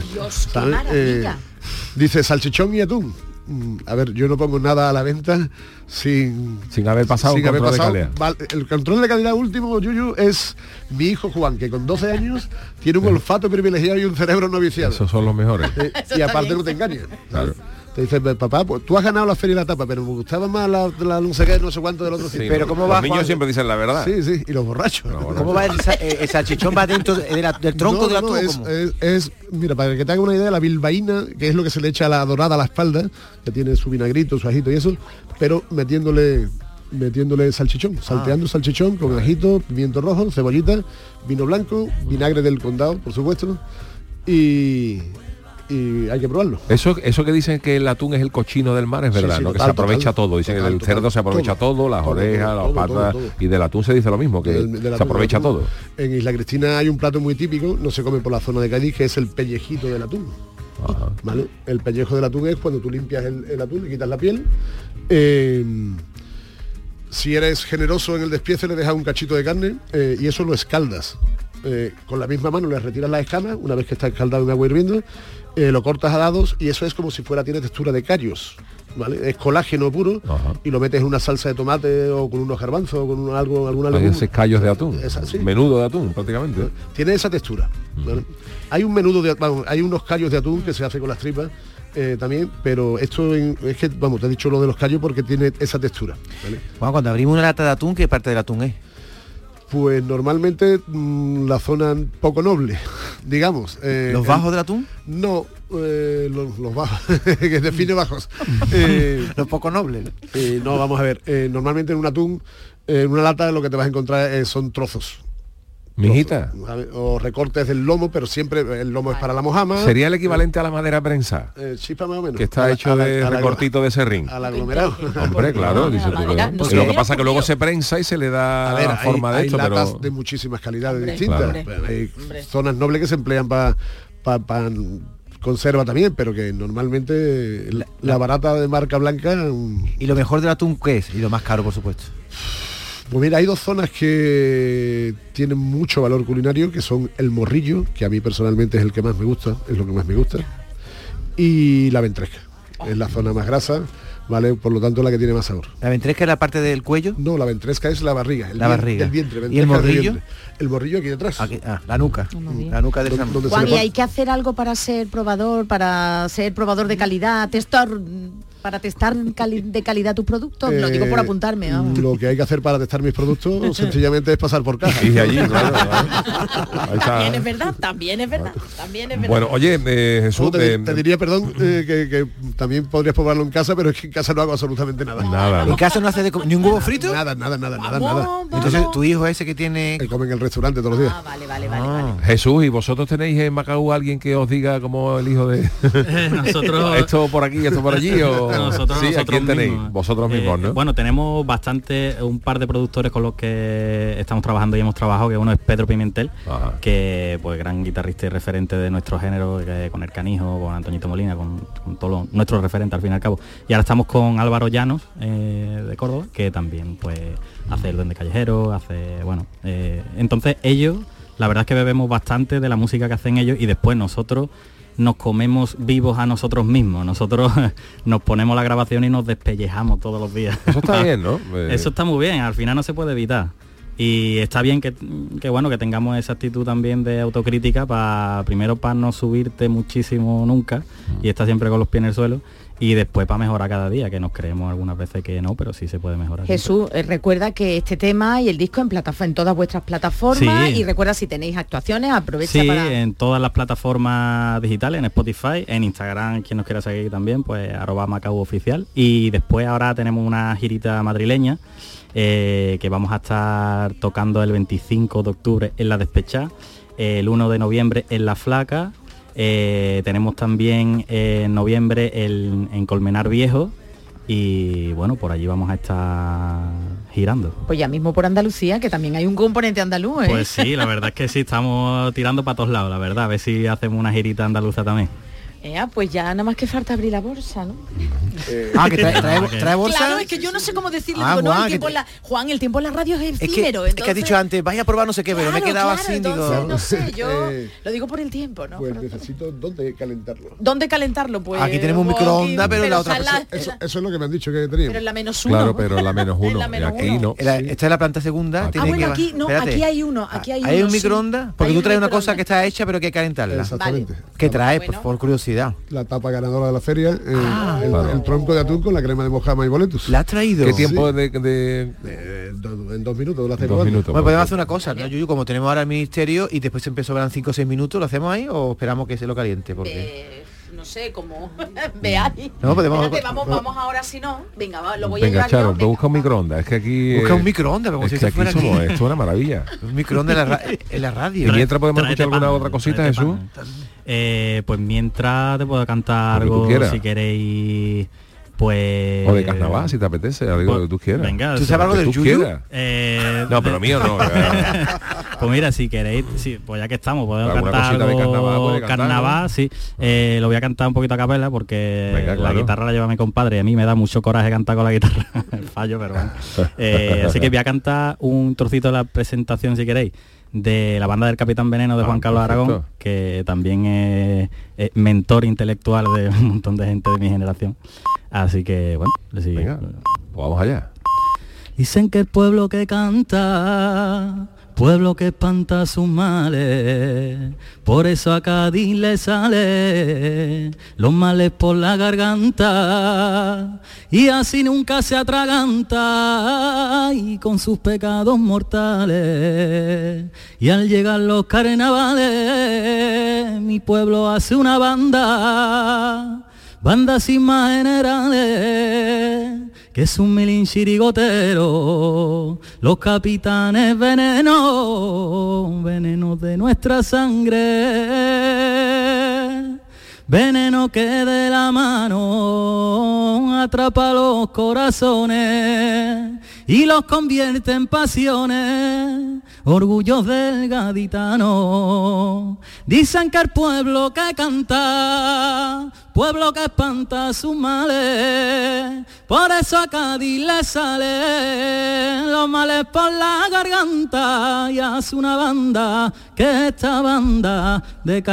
Dice salchichón y atún. A ver, yo no pongo nada a la venta sin haber pasado un control de calidad. El control de calidad último, Yuyu, es mi hijo Juan, que con 12 años tiene un olfato privilegiado y un cerebro no viciado. Esos son los mejores. Y aparte no te engaña. Claro. Te dice, papá, pues tú has ganado la feria y la tapa, pero me gustaba más la no sé qué, no sé cuánto del otro sitio. Pero ¿cómo va, los niños Juan? siempre dicen la verdad. Sí, y los borrachos. ¿Cómo va el salchichón? ¿Va dentro del tronco del atún? Mira, para que te haga una idea, la bilbaína, que es lo que se le echa a la dorada a la espalda, que tiene su vinagrito, su ajito y eso, pero metiéndole salchichón, salteando salchichón con ajito, pimiento rojo, cebollita, vino blanco, vinagre del condado, por supuesto, y y hay que probarlo. Eso que dicen que el atún es el cochino del mar es verdad, Sí, ¿no? total, Que se aprovecha total. todo. Dicen que Total, del cerdo se aprovecha todo, las orejas, las patas, todo. y del atún se dice lo mismo, que Del se atún, aprovecha del atún. todo. En Isla Cristina hay un plato muy típico, no se come por la zona de Cádiz, que es el pellejito del atún. ¿Vale? El pellejo del atún es cuando tú limpias el atún, le quitas la piel. Si eres generoso en el despiece, le dejas un cachito de carne y eso lo escaldas. Con la misma mano le retiras las escamas, una vez que está escaldado en agua hirviendo, lo cortas a dados y eso es como si tiene textura de callos, ¿vale? Es colágeno puro. Y lo metes en una salsa de tomate o con unos garbanzos o con alguna legumbre. Esos callos de atún, Sí. menudo de atún prácticamente. Tiene esa textura, ¿vale? Hay hay unos callos de atún que se hace con las tripas también, pero esto es que, te he dicho lo de los callos porque tiene esa textura, ¿vale? Bueno, cuando abrimos una lata de atún, ¿qué parte del atún es? Pues normalmente la zona poco noble, digamos. ¿Los bajos del atún? No, los bajos, que define bajos. Los poco nobles. No, vamos a ver. Normalmente en un atún, en una lata lo que te vas a encontrar son trozos. Mijita. O recortes del lomo, pero siempre el lomo es para la mojama. ¿Sería el equivalente a la madera prensa? Chispa más o menos. Que está hecho de recortito de serrín. Al aglomerado. Hombre, claro. Dice tú que no. Y lo que pasa es que luego se prensa y se le da a ver, la forma de esto, hay latas pero de muchísimas calidades distintas. Claro. Hay zonas nobles que se emplean para conserva también, pero que normalmente la barata de marca blanca. ¿Y lo mejor del atún qué es? Y lo más caro, por supuesto. Pues mira, hay dos zonas que tienen mucho valor culinario, que son el morrillo, que a mí personalmente es el que más me gusta, es lo que más me gusta, y la ventresca. Es la zona más grasa, ¿vale? Por lo tanto, la que tiene más sabor. ¿La ventresca es la parte del cuello? No, la ventresca es la barriga. El vientre. ¿Y el morrillo? El morrillo aquí detrás. La nuca. La nuca del donde Juan, ¿y hay que hacer algo para ser probador de calidad, para testar de calidad tus productos? Lo digo por apuntarme. Vamos. Lo que hay que hacer para testar mis productos sencillamente es pasar por caja. Y allí, claro. Ahí está. También es verdad. Bueno, oye, Jesús... Te diría, perdón, que también podrías probarlo en casa, pero es que en casa no hago absolutamente nada. ¿En casa no hace ni un huevo frito? Nada. Entonces, tu hijo ese que tiene... Que come en el restaurante todos los días. Vale. Jesús, ¿y vosotros tenéis en Macao alguien que os diga como el hijo de... Nosotros... esto por aquí, esto por allí, o... Nosotros ¿a quién tenéis? mismos. Vosotros mismos, ¿no? Bueno, tenemos un par de productores con los que estamos trabajando y hemos trabajado, que uno es Pedro Pimentel, que pues gran guitarrista y referente de nuestro género, con El Canijo, con Antoñito Molina, con todo nuestro referente al fin y al cabo. Y ahora estamos con Álvaro Llanos, de Córdoba, que también pues hace el Duende Callejero, entonces ellos, la verdad es que bebemos bastante de la música que hacen ellos y después nosotros nos comemos vivos a nosotros mismos. Nosotros nos ponemos la grabación y nos despellejamos todos los días. Eso está bien, ¿no? Eso está muy bien, al final no se puede evitar. Y está bien que tengamos esa actitud también de autocrítica, primero para no subirte muchísimo nunca y estar siempre con los pies en el suelo, y después para mejorar cada día, que nos creemos algunas veces que no, pero sí se puede mejorar. Jesús, recuerda que este tema y el disco en todas vuestras plataformas, sí. Y recuerda, si tenéis actuaciones, aprovecha para... Sí, en todas las plataformas digitales, en Spotify, en Instagram, quien nos quiera seguir también, pues @MacauOficial. Y después ahora tenemos una girita madrileña, que vamos a estar tocando el 25 de octubre en La Despechá, el 1 de noviembre en La Flaca, tenemos también en noviembre en Colmenar Viejo, y bueno, por allí vamos a estar girando. Pues ya mismo por Andalucía, que también hay un componente andaluz, ¿eh? Pues sí, la verdad es que sí, estamos tirando para todos lados, la verdad, a ver si hacemos una girita andaluza también. Pues ya nada más que falta abrir la bolsa, ¿no? Que trae bolsa. Claro, es que yo no sé cómo decirle. Juan, Juan, el tiempo en la radio es efímero. Es que has dicho antes, vaya a probar no sé qué, pero me he quedado así, digo... No sé, yo lo digo por el tiempo, ¿no? Pues necesito dónde calentarlo. ¿Dónde calentarlo? Pues aquí tenemos un microondas, pero en la otra... Eso es lo que me han dicho que teníamos. Pero en la -1. Claro, pero en la -1. Aquí no. Esta es la planta segunda. Bueno, aquí hay uno. ¿Hay un microondas? Porque tú traes una cosa que está hecha, pero que hay que calentarla. Exactamente. ¿Qué traes, por curiosidad? La tapa ganadora de la feria, el tronco de atún con la crema de mojama y boletus. ¿La has traído? ¿Qué tiempo en 2 minutos lo hacemos. Bueno, podemos hacer una cosa, ¿no, Yuyu? Como tenemos ahora el ministerio y después se sobran 5 o 6 minutos, ¿lo hacemos ahí o esperamos que se lo caliente? Porque no sé, como veáis. No, podemos... Espérate, vamos ahora, si no. Venga, lo voy a Venga, llevar Charo, yo. busca un microondas. Es que aquí... Busca un microondas, como si es que esto fuera aquí somos, aquí. esto es una maravilla. Un microondas en la radio. Y mientras podemos Tráete escuchar alguna pan, otra cosita, tráete Jesús. pan. Pues mientras te puedo cantar Lo que tú algo, quieras. si queréis, pues... O de carnaval, si te apetece, algo que tú quieras. Venga, ¿Tú sabes algo del yuyu? No, pero mío no. Pues mira, si queréis, sí, pues ya que estamos, podemos Alguna cantar cosita de algo carnaval puede cantar, carnaval, sí. Lo voy a cantar un poquito a capela porque Venga, la claro. guitarra la lleva mi compadre y a mí me da mucho coraje cantar con la guitarra. El fallo, pero bueno. Así que voy a cantar un trocito de la presentación, si queréis, de la banda del Capitán Veneno de Juan Carlos perfecto. Aragón, que también es mentor intelectual de un montón de gente de mi generación. Así que, bueno, sí. Venga, pues vamos allá. Dicen que el pueblo que canta, pueblo que espanta sus males, por eso a Cádiz le sale los males por la garganta, y así nunca se atraganta, y con sus pecados mortales, y al llegar los carnavales, mi pueblo hace una banda sin más generales, que es un milín chirigotero, los capitanes veneno de nuestra sangre, veneno que de la mano atrapa los corazones y los convierte en pasiones, orgullos del gaditano. Dicen que el pueblo que canta, pueblo que espanta sus males, por eso a Cádiz le salen los males por la garganta, y hace una banda, que esta banda de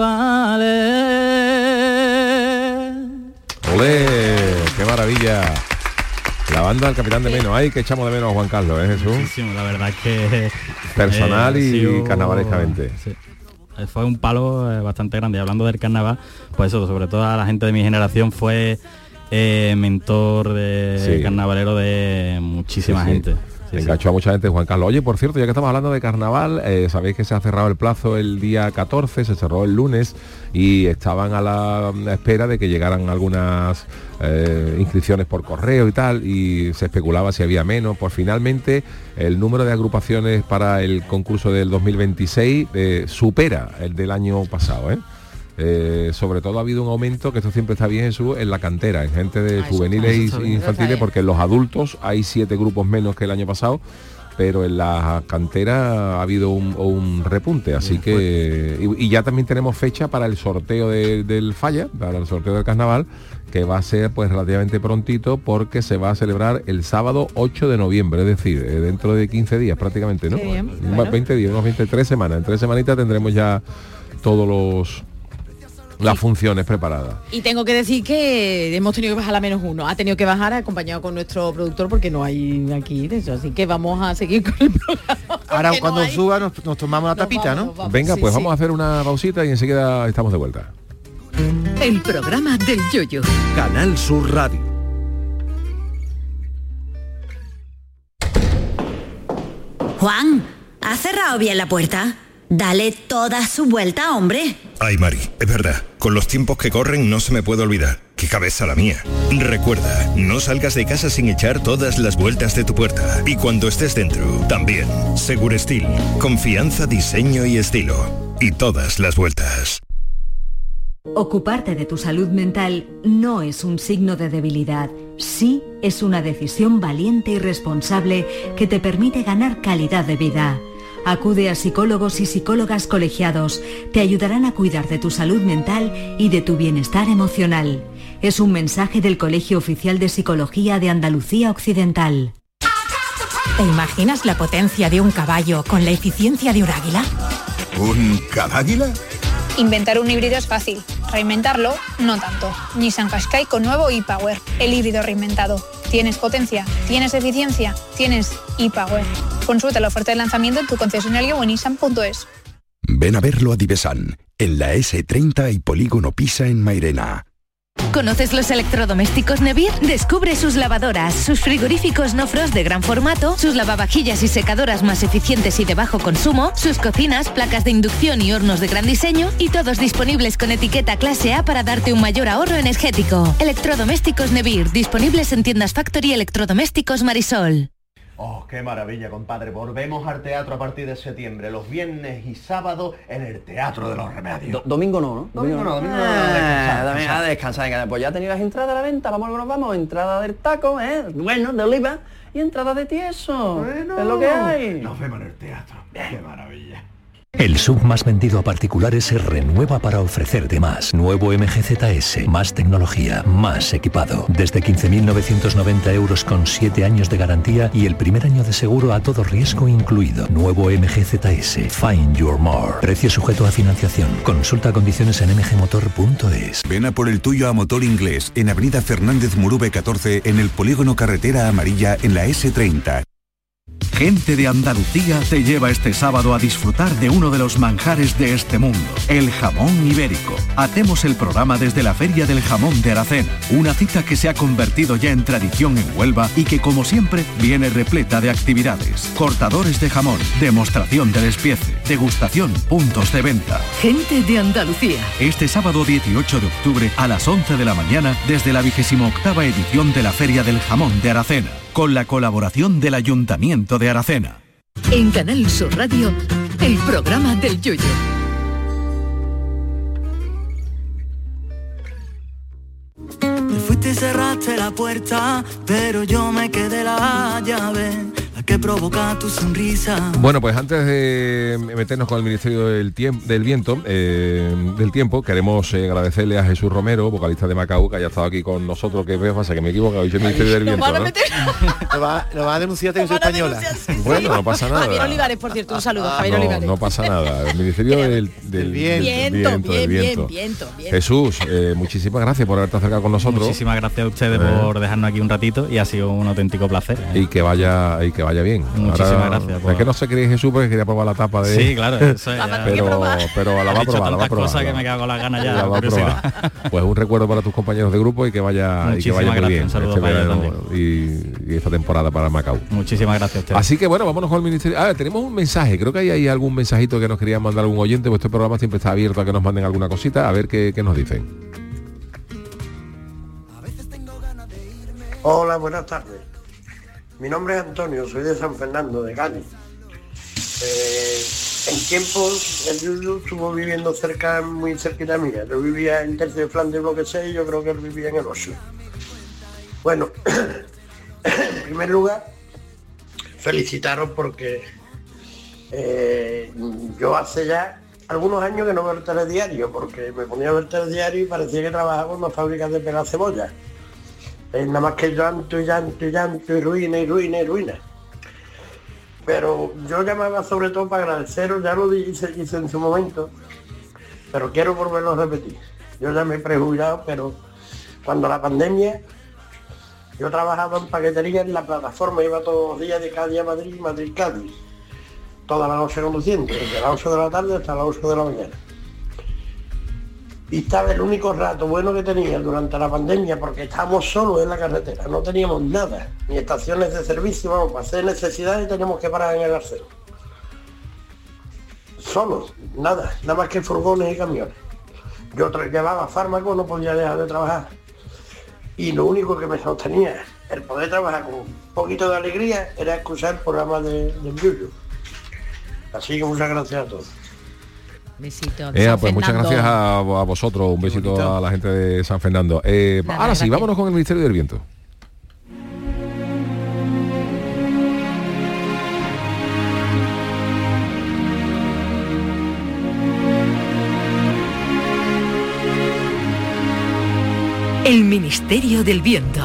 carnavales. ¡Olé! ¡Qué maravilla! La banda del Capitán de Menos. Ay, que echamos de menos a Juan Carlos, ¿eh, Jesús? Muchísimo, la verdad es que... Personal y sido- carnavalescamente. Sí. Fue un palo bastante grande. Y hablando del carnaval, pues eso, sobre todo a la gente de mi generación, fue mentor de Sí. carnavalero de muchísima Sí, sí. gente. Sí, Enganchó a mucha gente Juan Carlos. Oye, por cierto, ya que estamos hablando de carnaval, sabéis que se ha cerrado el plazo el día 14, se cerró el lunes y estaban a la espera de que llegaran algunas inscripciones por correo y tal, y se especulaba si había menos. Pues finalmente el número de agrupaciones para el concurso del 2026 supera el del año pasado, ¿eh? Sobre todo ha habido un aumento, que esto siempre está bien, Jesús, en la cantera, en gente de juveniles e infantiles, porque en los adultos hay 7 grupos menos que el año pasado, pero en la cantera ha habido un repunte, así que... Y ya también tenemos fecha para el sorteo del Falla, para el sorteo del carnaval, que va a ser pues relativamente prontito, porque se va a celebrar el sábado 8 de noviembre, es decir, dentro de 15 días prácticamente, ¿no? Qué bien, Unos bueno. 20 días, unos 23 semanas. En 3 semanitas tendremos ya todos las funciones preparadas. Y tengo que decir que hemos tenido que bajar a -1. Ha tenido que bajar acompañado con nuestro productor porque no hay aquí de eso. Así que vamos a seguir con el programa. Ahora porque cuando no hay. suba nos tomamos la tapita, ¿no? Venga, sí, pues sí. vamos a hacer una pausita y enseguida estamos de vuelta. El programa del Yoyo. Canal Sur Radio. Juan, ¿has cerrado bien la puerta? Dale toda su vuelta, hombre. Ay, Mari, es verdad. Con los tiempos que corren no se me puede olvidar. ¡Qué cabeza la mía! Recuerda, no salgas de casa sin echar todas las vueltas de tu puerta. Y cuando estés dentro, también. Segurestil. Confianza, diseño y estilo. Y todas las vueltas. Ocuparte de tu salud mental no es un signo de debilidad, sí es una decisión valiente y responsable que te permite ganar calidad de vida. Acude a psicólogos y psicólogas colegiados, te ayudarán a cuidar de tu salud mental y de tu bienestar emocional. Es un mensaje del Colegio Oficial de Psicología de Andalucía Occidental. ¿Te imaginas la potencia de un caballo con la eficiencia de un águila? ¿Un caballo? Inventar un híbrido es fácil, reinventarlo no tanto. Nissan Qashqai con nuevo e-Power, el híbrido reinventado. Tienes potencia, tienes eficiencia, tienes e-Power. Consulta la oferta de lanzamiento en tu concesionario o en nissan.es. Ven a verlo a Divesan, en la S30 y Polígono Pisa en Mairena. ¿Conoces los electrodomésticos Nevir? Descubre sus lavadoras, sus frigoríficos no frost de gran formato, sus lavavajillas y secadoras más eficientes y de bajo consumo, sus cocinas, placas de inducción y hornos de gran diseño, y todos disponibles con etiqueta clase A para darte un mayor ahorro energético. Electrodomésticos Nevir, disponibles en tiendas Factory y Electrodomésticos Marisol. Oh, qué maravilla, compadre. Volvemos al teatro a partir de septiembre, los viernes y sábados en el Teatro de los Remedios. Domingo no, ¿no? Domingo no, descansar. Pues ya tenéis las entradas a la venta, vamos, entrada del taco, bueno, de oliva, y entrada de tieso. Bueno, es lo que hay. Nos vemos en el teatro. Qué maravilla. El SUV más vendido a particulares se renueva para ofrecerte más. Nuevo MG-ZS, más tecnología, más equipado. Desde 15.990 euros con 7 años de garantía y el primer año de seguro a todo riesgo incluido. Nuevo MG-ZS, Find Your More. Precio sujeto a financiación. Consulta condiciones en mgmotor.es. Ven a por el tuyo a Motor Inglés, en Avenida Fernández Murube 14, en el polígono Carretera Amarilla, en la S30. Gente de Andalucía te lleva este sábado a disfrutar de uno de los manjares de este mundo, el jamón ibérico. Hacemos el programa desde la Feria del Jamón de Aracena, una cita que se ha convertido ya en tradición en Huelva y que, como siempre, viene repleta de actividades. Cortadores de jamón, demostración de despiece, degustación, puntos de venta. Gente de Andalucía. Este sábado 18 de octubre a las 11 de la mañana desde la 28ª edición de la Feria del Jamón de Aracena, con la colaboración del Ayuntamiento de Aracena. En Canal Sur Radio, el programa del Yoyo. Te fuiste y cerraste la puerta, pero yo me quedé la llave, la que provoca tu sonrisa. Bueno, pues antes de meternos con el Ministerio del Tiempo, queremos agradecerle a Jesús Romero, vocalista de Macao, que haya estado aquí con nosotros, que pasa que me he equivocado, he dicho el Ministerio del Viento, ¿no? Lo va a denunciar Televisión Española. Bueno, no pasa nada. Javier Olivares, por cierto, un saludo, Javier Olivares. No pasa nada. El Ministerio del Viento. Jesús, muchísimas gracias por haberte acercado con nosotros. Muchísimas gracias a ustedes por dejarnos aquí un ratito y ha sido un auténtico placer. Y que vaya bien. Muchísimas gracias. Es que no se quería Jesús porque quería probar la tapa de... Sí, claro. Eso es pero la va a probar. Cosas que me quedo con las ganas ya. La va a probar. Pues un recuerdo para tus compañeros de grupo y que vaya muy bien. Un saludo para ellos también. Y esta temporada para Macao. Muchísimas gracias a ustedes. Así que bueno, vámonos con el Ministerio. Tenemos un mensaje. Creo que hay algún mensajito que nos quería mandar algún oyente. Vuestro programa siempre está abierto a que nos manden alguna cosita. A ver qué nos dicen. Hola, buenas tardes. Mi nombre es Antonio, soy de San Fernando, de Cádiz. En tiempos, el Yuyu estuvo viviendo muy cerquita mía. Yo vivía en Tercio de Flandes, bloque 6, y yo creo que él vivía en el 8. Bueno, en primer lugar, felicitaros porque yo hace ya algunos años que no veo el telediario, porque me ponía a ver el telediario y parecía que trabajaba en una fábrica de pelar cebolla. Nada más que llanto y llanto y llanto y ruina y ruina y ruina. Pero yo llamaba sobre todo para agradeceros, ya lo hice en su momento, pero quiero volverlo a repetir. Yo ya me he prejubilado, pero cuando la pandemia, yo trabajaba en paquetería en la plataforma, iba todos los días de Cádiz a Madrid, Madrid-Cádiz, toda la noche conduciendo, desde las 8 de la tarde hasta las 8 de la mañana. Y estaba el único rato bueno que tenía durante la pandemia, porque estábamos solos en la carretera, no teníamos nada, ni estaciones de servicio, vamos, para hacer necesidades y teníamos que parar en el arcero. Solos, nada más que furgones y camiones. Yo llevaba fármacos, no podía dejar de trabajar. Y lo único que me sostenía el poder trabajar con un poquito de alegría era escuchar el programa de Yuyu. Así que muchas gracias a todos. Besito. Pues muchas gracias a vosotros, un besito a la gente de San Fernando. Ahora sí, vámonos con el Ministerio del Viento. El Ministerio del Viento.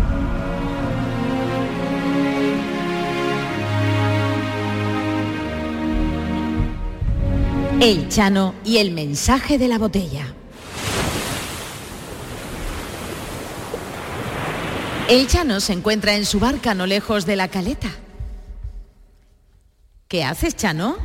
El Chano y el mensaje de la botella. El Chano se encuentra en su barca no lejos de la caleta. ¿Qué haces, Chano?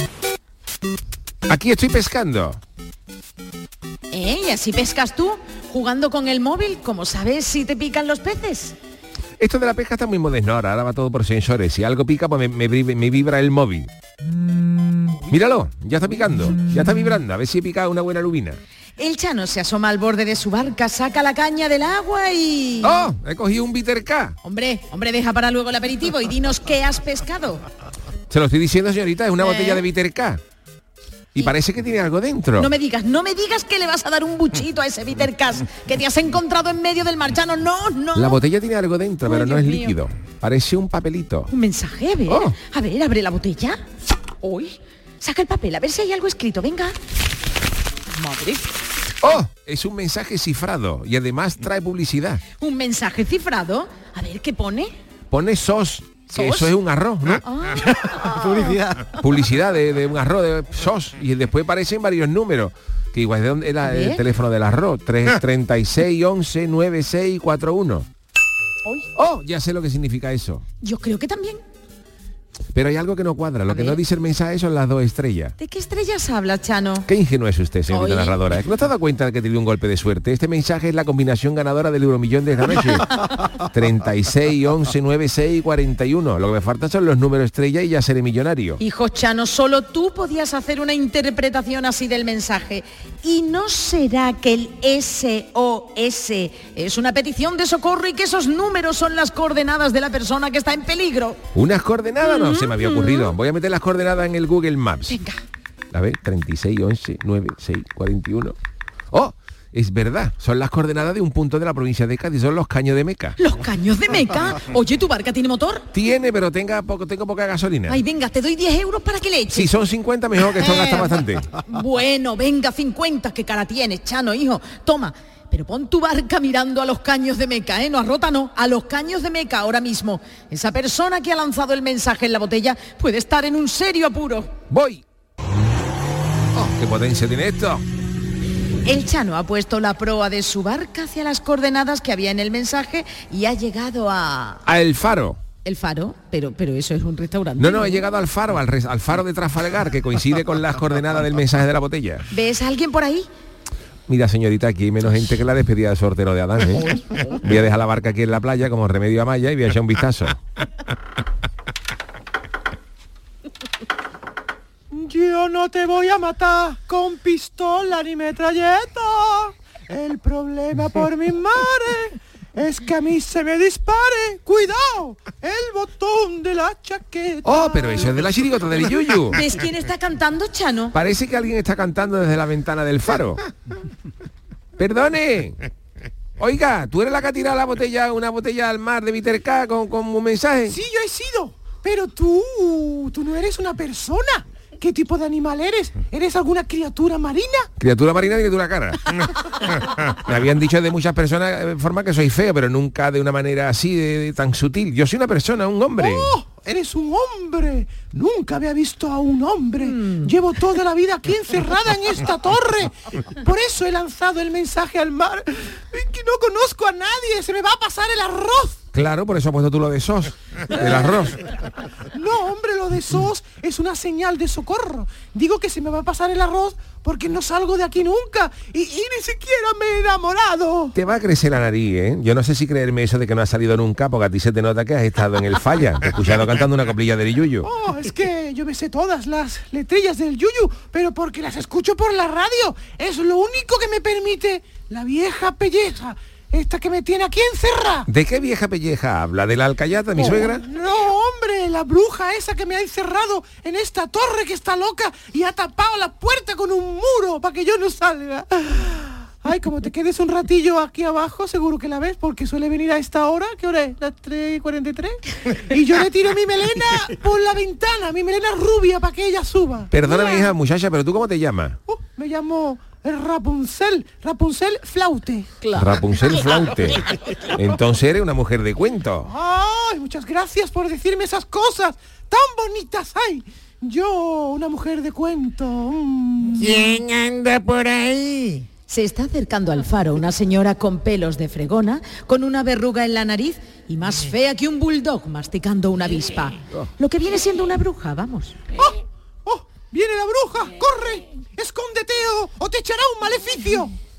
Aquí estoy pescando. ¿Y así pescas tú? jugando con el móvil, ¿cómo sabes si te pican los peces? Esto de la pesca está muy moderno ahora va todo por sensores. Si algo pica, pues me vibra el móvil. Míralo, ya está picando, ya está vibrando. A ver si he picado una buena lubina. El Chano se asoma al borde de su barca, saca la caña del agua y... ¡Oh! He cogido un bitter K. Hombre, deja para luego el aperitivo y dinos qué has pescado. Se lo estoy diciendo, señorita, es una botella de bitter K. Y parece que tiene algo dentro. No me digas que le vas a dar un buchito a ese bitter cash que te has encontrado en medio del mar, Chano. No. La botella tiene algo dentro, pero no es Dios mío. líquido. Parece un papelito. Un mensaje, a ver. Oh. A ver, abre la botella. Uy, saca el papel, a ver si hay algo escrito, venga. Madre. ¡Oh! Es un mensaje cifrado y además trae publicidad. ¿Un mensaje cifrado? A ver, ¿qué pone? Pone SOS. Que eso es un arroz, ¿no? Publicidad de un arroz de SOS. Y después aparecen varios números. Que igual de dónde era el teléfono del arroz. 336 11 96 41. Oh, ya sé lo que significa eso. Yo creo que también. Pero hay algo que no cuadra. Lo que no dice el mensaje son las 2 estrellas. ¿De qué estrellas habla, Chano? Qué ingenuo es usted, señorita narradora. ¿No te has dado cuenta de que te dio un golpe de suerte? Este mensaje es la combinación ganadora del Euromillón de esta noche. 36, 11, 96, 41. Lo que me falta son los números estrella y ya seré millonario. Hijo Chano, solo tú podías hacer una interpretación así del mensaje. ¿Y no será que el SOS es una petición de socorro y que esos números son las coordenadas de la persona que está en peligro? ¿Unas coordenadas? No se me había ocurrido. Voy a meter las coordenadas en el Google Maps. Venga. A ver, 36, 11, 96, 41. ¡Oh! Es verdad, son las coordenadas de un punto de la provincia de Cádiz, son los Caños de Meca. ¿Los Caños de Meca? Oye, ¿tu barca tiene motor? Tiene, pero tengo poca gasolina. Ay, venga, te doy 10 euros para que le eches. Si son 50, mejor, que esto gasta bastante. Bueno, venga, 50, qué cara tienes, Chano, hijo. Toma, pero pon tu barca mirando a los Caños de Meca, no a Rota, no, a los Caños de Meca ahora mismo. Esa persona que ha lanzado el mensaje en la botella puede estar en un serio apuro. ¡Voy! ¡Oh, qué potencia tiene esto! El Chano ha puesto la proa de su barca hacia las coordenadas que había en el mensaje y ha llegado a El Faro. ¿El Faro? Pero eso es un restaurante. No, he llegado al Faro, al Faro de Trafalgar, que coincide con las coordenadas del mensaje de la botella. ¿Ves a alguien por ahí? Mira, señorita, aquí hay menos gente que la despedida de soltero de Adán, ¿eh? Voy a dejar la barca aquí en la playa como remedio a Maya y voy a echar un vistazo. Yo no te voy a matar con pistola ni metralleta. El problema por mi madre es que a mí se me dispare. ¡Cuidado! El botón de la chaqueta. Oh, pero eso es de la chirigota del Yuyu. ¿Ves quién está cantando, Chano? Parece que alguien está cantando desde la ventana del Faro. Perdone. Oiga, ¿tú eres la que ha tirado una botella al mar de Bitter K con un mensaje? Sí, yo he sido. Pero tú no eres una persona. ¿Qué tipo de animal eres? ¿Eres alguna criatura marina? Criatura marina, criatura cara. Me habían dicho de muchas personas de forma que soy feo, pero nunca de una manera así, de tan sutil. Yo soy una persona, un hombre. ¡Oh! ¡Eres un hombre! Nunca había visto a un hombre. Llevo toda la vida aquí encerrada en esta torre. Por eso he lanzado el mensaje al mar. Que no conozco a nadie. Se me va a pasar el arroz. Claro, por eso has puesto tú lo de SOS, el arroz. No, hombre, lo de SOS es una señal de socorro. Digo que se me va a pasar el arroz porque no salgo de aquí nunca y ni siquiera me he enamorado. Te va a crecer la nariz, ¿eh? Yo no sé si creerme eso de que no has salido nunca, porque a ti se te nota que has estado en el Falla. Te he escuchado cantando una coplilla del Yuyu. Oh, es que yo me sé todas las letrillas del Yuyu, pero porque las escucho por la radio. Es lo único que me permite la vieja pelleja. Esta que me tiene aquí encerrada. ¿De qué vieja pelleja habla? ¿De la alcayata, mi suegra? No, hombre, la bruja esa que me ha encerrado en esta torre que está loca y ha tapado la puerta con un muro para que yo no salga. Ay, como te quedes un ratillo aquí abajo, seguro que la ves, porque suele venir a esta hora. ¿Qué hora es? ¿Las 3:43? Y yo le tiro mi melena por la ventana, mi melena rubia, para que ella suba. Perdóname, hija, muchacha, pero ¿tú cómo te llamas? Me llamo Rapunzel Flaute. Claro. Rapunzel Flaute. Entonces eres una mujer de cuento. Ay, muchas gracias por decirme esas cosas tan bonitas. Ay, yo, una mujer de cuento. ¿Quién anda por ahí? Se está acercando al faro una señora con pelos de fregona, con una verruga en la nariz y más fea que un bulldog masticando una avispa. Lo que viene siendo una bruja, vamos. ¡Oh! ¡Viene la bruja! ¡Corre! ¡Escóndete o te echará un maleficio!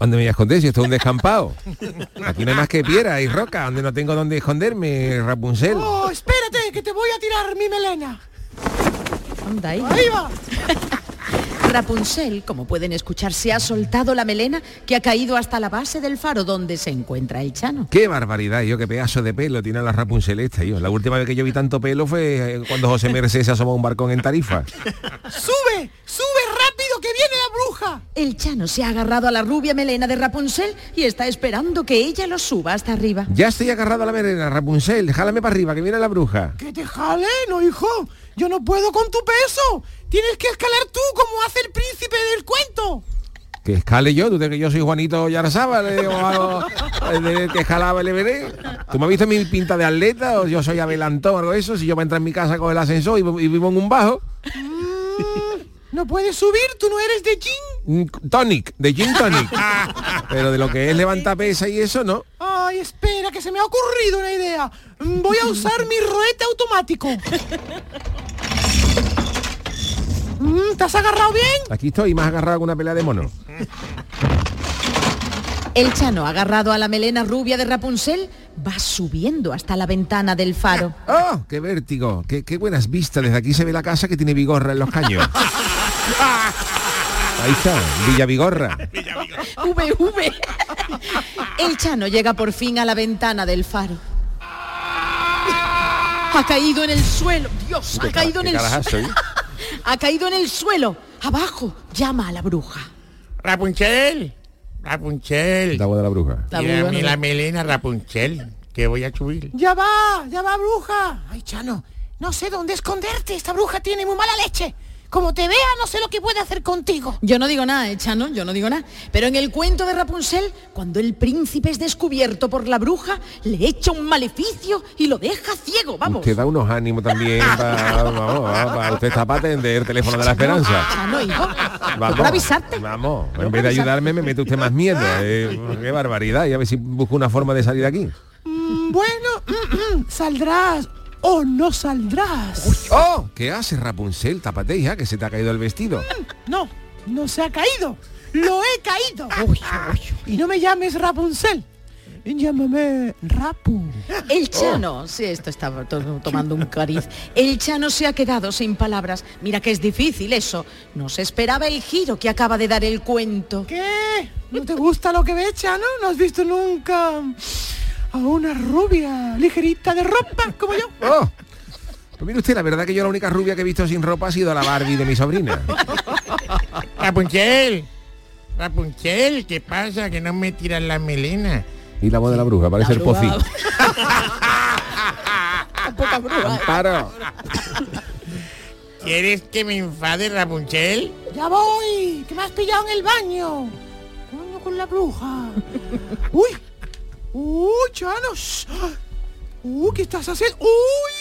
¿Dónde me voy a esconder si esto es un descampado? Aquí no hay más que piedra y roca, donde no tengo dónde esconderme, Rapunzel. Oh, espérate, que te voy a tirar mi melena. Anda ahí. Ahí va. Rapunzel, como pueden escuchar, se ha soltado la melena que ha caído hasta la base del faro donde se encuentra el Chano. ¡Qué barbaridad! Yo, qué pedazo de pelo tiene la Rapunzel esta, yo. La última vez que yo vi tanto pelo fue cuando José Merced se asomó a un barcón en Tarifa. ¡Sube! ¡Sube rápido, que viene la bruja! El Chano se ha agarrado a la rubia melena de Rapunzel y está esperando que ella lo suba hasta arriba. Ya estoy agarrado a la melena, Rapunzel. Jálame para arriba, que viene la bruja. ¡Que te jale, no, hijo! ¡Yo no puedo con tu peso! ¡Tienes que escalar tú como hace el príncipe del cuento! Que escale yo, tú crees que yo soy Juanito Yarzábal que escalaba el Everest. ¿Tú me has visto mi pinta de atleta o yo soy Abelantón o algo de eso? Si yo voy a entrar en mi casa con el ascensor y vivo en un bajo. ¿No puedes subir? ¿Tú no eres de gin? Tonic, de gin tonic. Pero de lo que es levantar pesa y eso, no. Ay, espera, que se me ha ocurrido una idea. Voy a usar mi roete automático. ¿Te has agarrado bien? Aquí estoy, más agarrado que una pelea de mono. El Chano, agarrado a la melena rubia de Rapunzel, va subiendo hasta la ventana del faro. ¡Oh, qué vértigo! ¡Qué buenas vistas! Desde aquí se ve la casa que tiene Vigorra en los caños. Ahí está, Villa Vigorra. VV. El Chano llega por fin a la ventana del faro. Ha caído en el suelo. Dios, ha caído en el suelo. Ha caído en el suelo. Abajo, llama a la bruja. Rapunzel. Rapunzel. La voz de la bruja. Tírame la melena, Rapunzel, que voy a subir. Ya va, bruja. Ay, Chano, no sé dónde esconderte. Esta bruja tiene muy mala leche. Como te vea, no sé lo que puede hacer contigo. Yo no digo nada, Chano, yo no digo nada. Pero en el cuento de Rapunzel, cuando el príncipe es descubierto por la bruja, le echa un maleficio y lo deja ciego, vamos. Usted da unos ánimos también para usted está para atender el teléfono de la esperanza. Chano, hijo, vamos, por avisarte. Vamos, en vez de ayudarme me mete usted más miedo. Qué barbaridad, y a ver si busco una forma de salir de aquí. Bueno, saldrás. ¡Oh, no saldrás! ¡Oh! ¿Qué haces, Rapunzel? Tápate, hija, que se te ha caído el vestido. No se ha caído. ¡Lo he caído! Y no me llames Rapunzel. Llámame Rapu. El Chano, sí, esto estaba tomando un cariz. El Chano se ha quedado sin palabras. Mira que es difícil eso. No se esperaba el giro que acaba de dar el cuento. ¿Qué? ¿No te gusta lo que ves, Chano? ¿No has visto nunca a una rubia ligerita de ropa como yo? Oh, pues mire usted, la verdad que yo la única rubia que he visto sin ropa ha sido la Barbie de mi sobrina. Rapunzel, ¿qué pasa? Que no me tiran la melena. Y la voz de la bruja, parece el Pocí. Poca bruja. Amparo. ¿Quieres que me enfade, Rapunzel? Ya voy, que me has pillado en el baño. Coño, con la bruja. Uy, Chano. ¿Qué estás haciendo? ¡Uy!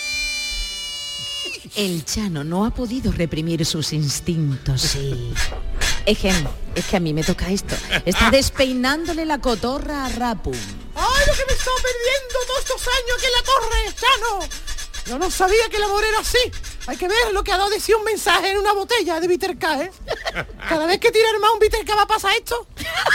El Chano no ha podido reprimir sus instintos. Sí. Es que a mí me toca esto. Está despeinándole la cotorra a Rapu. ¡Ay, lo que me he estado perdiendo todos estos años aquí en la torre, Chano! Yo no sabía que el amor era así. Hay que ver lo que ha dado de sí un mensaje en una botella de Bitter K, ¿eh? Cada vez que tira el más un Bitter K va a pasar esto.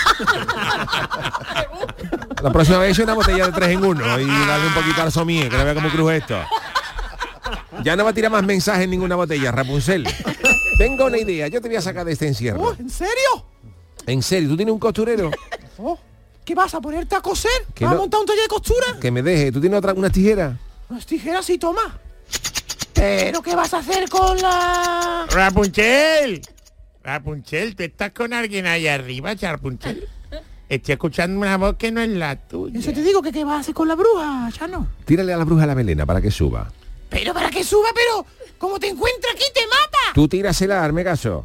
La próxima vez una botella de 3 en 1 y darle un poquito al somier, que no vea cómo cruje esto. Ya no va a tirar más mensajes en ninguna botella, Rapunzel. Tengo una idea, yo te voy a sacar de este encierro. ¿En serio? ¿En serio? ¿Tú tienes un costurero? ¿Qué vas a ponerte a coser? ¿Vas no? a montar un taller de costura? Que me deje. ¿Tú tienes unas tijeras? Unas tijeras sí, toma. ¿Pero qué vas a hacer con la...? Rapunzel, ¿tú estás con alguien ahí arriba, Rapunzel? Estoy escuchando una voz que no es la tuya. Eso te digo, que qué vas a hacer con la bruja, Chano. Tírale a la bruja la melena para que suba. Pero para que suba, pero como te encuentra aquí te mata. Tú tírasela, hazme caso.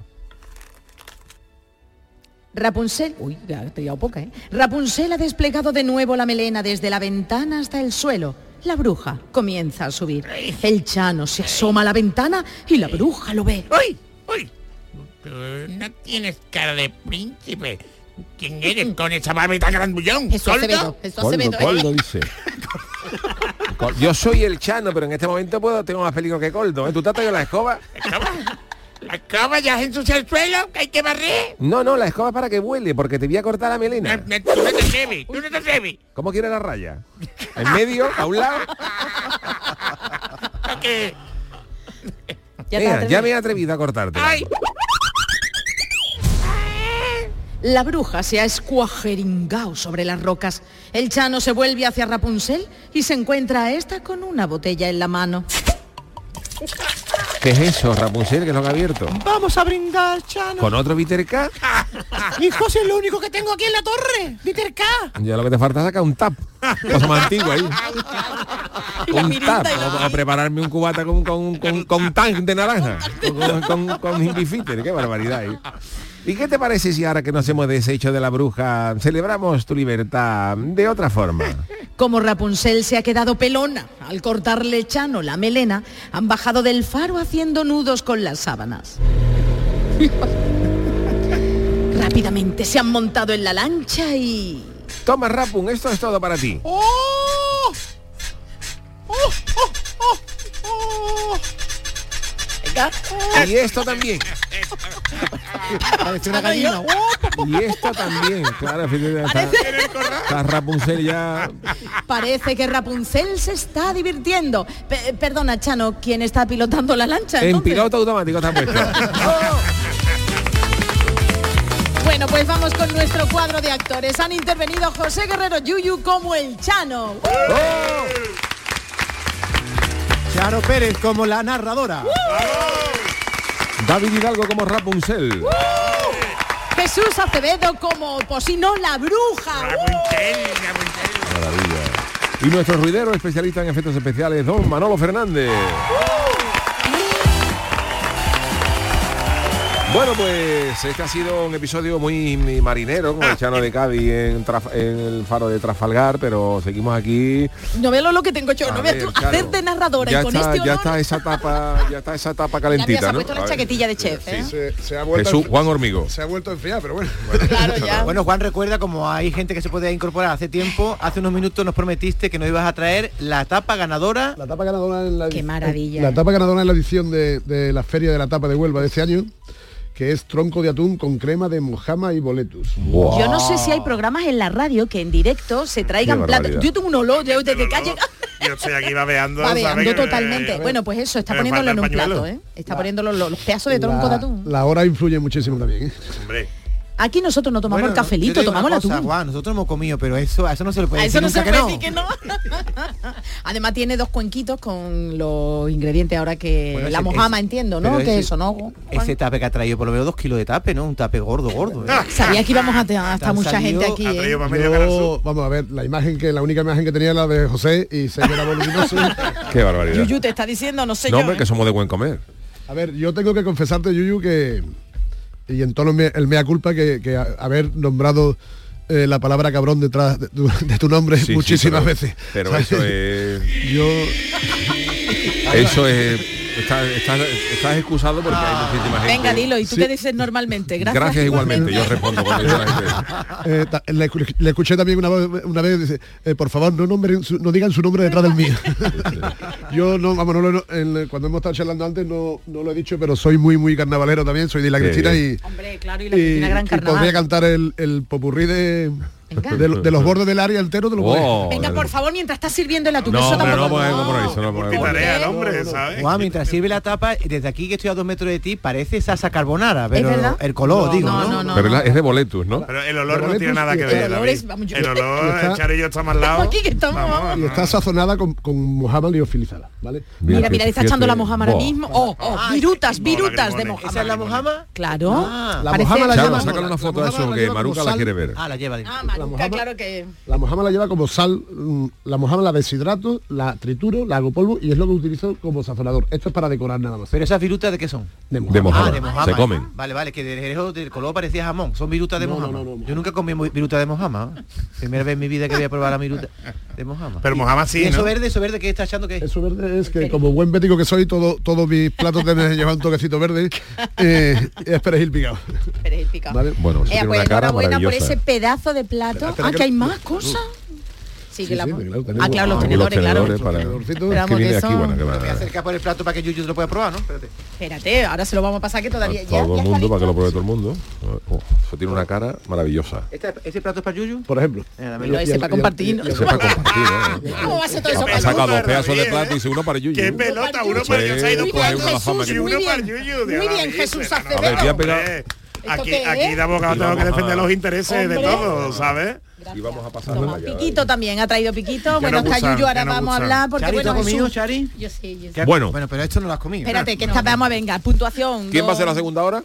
Rapunzel, ya te he dado poca, ¿eh? Rapunzel ha desplegado de nuevo la melena desde la ventana hasta el suelo. La bruja comienza a subir. El Chano se asoma a la ventana y la bruja lo ve. ¡Uy! Tú no tienes cara de príncipe. ¿Quién eres con esa barba tan grandullón? Coldo, dice. Yo soy el Chano, pero en este momento tengo más peligro que Coldo, ¿eh? ¿Tú te has traído la escoba? La escoba ya se ensucia el suelo, que hay que barrer. No, la escoba es para que vuele, porque te voy a cortar la melena. Tú no te atreves, tú no te atreves. ¿Cómo quieres la raya? ¿En medio? ¿A un lado? ¿Qué? Ya me he atrevido a cortarte. Ay. La bruja se ha escuajeringao sobre las rocas. El Chano se vuelve hacia Rapunzel y se encuentra a esta con una botella en la mano. ¿Qué es eso, Rapunzel, que es lo que ha abierto? Vamos a brindar, Chano. ¿Con otro Bitter K? Hijo, si es lo único que tengo aquí en la torre. Bitter K. Ya lo que te falta es sacar un tap. Cosa más antigua ahí. Un tap. A prepararme un cubata con tank de naranja. Con Inbifitter. Qué barbaridad ahí. ¿Y qué te parece si ahora que nos hemos deshecho de la bruja celebramos tu libertad de otra forma? Como Rapunzel se ha quedado pelona al cortarle Chano la melena, han bajado del faro haciendo nudos con las sábanas. Rápidamente se han montado en la lancha y... Toma, Rapun, esto es todo para ti. Venga. Y esto también. Parece una gallina. Y esto también, claro. Está Rapunzel ya. Parece que Rapunzel se está divirtiendo. Perdona, Chano, ¿quién está pilotando la lancha? En entonces? piloto automático está puesto. Bueno, pues vamos con nuestro cuadro de actores. Han intervenido José Guerrero Yuyu como el Chano. Charo Pérez como la narradora. David Hidalgo como Rapunzel. Jesús Acevedo como, pues si no, la bruja. Maravilla. Y nuestro ruidero especialista en efectos especiales, don Manolo Fernández. Bueno, pues este ha sido un episodio muy marinero, con el Chano de Cádiz en el faro de Trafalgar, pero seguimos aquí. No veo lo que tengo yo, no veas tú, hacer de narradora ya y con está, este olor. Ya está esa tapa calentita, Ya se ha ¿no? puesto la chaquetilla de chef, ¿eh? Se ha vuelto Jesús Juan Hormigo. Se ha vuelto a enfriar, pero bueno. Claro, ya. Bueno, Juan, recuerda, como hay gente que se puede incorporar hace tiempo, hace unos minutos nos prometiste que nos ibas a traer la tapa ganadora. La tapa ganadora en la Qué maravilla. La tapa ganadora en la edición de la Feria de la Tapa de Huelva de este año, que es tronco de atún con crema de mojama y boletus. Wow. Yo no sé si hay programas en la radio que en directo se traigan platos. Yo tengo un olor desde que calle. Yo estoy aquí babeando. Babeando totalmente. Bueno, pues eso, está poniéndolo en un plato, ¿eh? Está poniéndolo los pedazos de tronco de atún. La hora influye muchísimo también, ¿eh? Hombre. Aquí nosotros no tomamos el cafelito, tomamos la atún. Juan, nosotros hemos comido, pero a eso no se le puede decir. A eso no se puede decir que no. Además tiene 2 cuenquitos con los ingredientes ahora que la mojama, entiendo, ¿no? Que eso, ¿no? Juan? Ese tape que ha traído por lo menos 2 kilos de tape, ¿no? Un tape gordo. Sabía que íbamos a estar mucha gente aquí. Vamos a ver, la única imagen que tenía era la de José y se era voluminoso. Qué barbaridad. Yuyu te está diciendo, no sé no, yo. hombre, que somos de buen comer. A ver, yo tengo que confesarte, Yuyu, que... Y en tono el mea culpa que haber nombrado la palabra cabrón detrás de tu nombre muchísimas veces. Pero ¿sabes? eso es... Eso es... Estás excusado porque hay muchísima gente. Venga, dilo, y tú qué dices normalmente. Gracias igualmente, yo respondo con le escuché también una vez, dice, por favor, no digan su nombre detrás del mío. Yo cuando hemos estado charlando antes no lo he dicho, pero soy muy carnavalero también, soy de la Cristina y... Hombre, claro, y la Cristina gran carnaval. Y podría cantar el popurrí de los bordes del área entero de los Venga, por favor, mientras estás sirviendo el atún. No, pero no podemos por eso, no podemos. Tarea el hombre, ¿sabes? Juan, mientras sirve la tapa, desde aquí que estoy a 2 metros de ti, parece salsa carbonara, pero el color, no. Pero es de boletus, ¿no? Pero el olor no tiene nada que ver, David. El olor, el charillo está más al lado. Aquí que estamos. Y está sazonada con mojama liofilizada, ¿vale? Mira, le está echando la mojama ahora mismo. Virutas de mojama. ¿Esa es la mojama? Claro. La mojama la lleva... Sácale una foto de eso, que Maruca la quiere ver. La lleva. Maruca, claro que... La mojama la lleva como sal, la mojama la deshidrato, la trituro, la hago polvo y es lo que utilizo como sazonador. Esto es para decorar nada más. ¿Pero esas virutas de qué son? De mojama. De mojama. Se comen. Vale, que del color parecía jamón. Son virutas de mojama. No. Yo nunca comí virutas de mojama. Primera vez en mi vida que voy a probar la viruta de mojama. Pero mojama sí, ¿Y eso verde que está echando qué? Eso verde es que como buen bético que soy, todos mis platos deben llevar un toquecito verde. Es perejil picado. Perejil picado. ¿Vale? Bueno, pues enhorabuena por ese pedazo de plato. Que hay más cosas. Sí, que claro, claro, los tenedores, claro. Que viene aquí, bueno, que va. Me voy a acercar por el plato para que Yuyu lo pueda probar, ¿no? Espérate, ahora se lo vamos a pasar que todavía todo el mundo, para que lo pruebe todo el mundo. Eso tiene una cara maravillosa. ¿Ese plato es para Yuyu? Por ejemplo. Ese para compartir. Ese para compartir, ¿no? ¿Cómo va a ser todo eso? Ha sacado 2 pedazos de plato y dice uno para Yuyu. ¡Qué pelota! Uno para Yuyu. Se ha ido y uno para Yuyu. Muy bien, Jesús Acevedo. A ver, voy a pegar. Aquí de abogado tengo que defender los intereses de todos, ¿sabes? Y vamos a pasar Toma, Piquito también ha traído Piquito. Bueno, está Yuyu, ahora vamos a hablar porque Chari, bueno, ¿tú has comido, Chari? Yo sí. Bueno, pero esto no lo has comido. Espérate, que vamos a venga, puntuación. ¿Quién va a ser la segunda hora?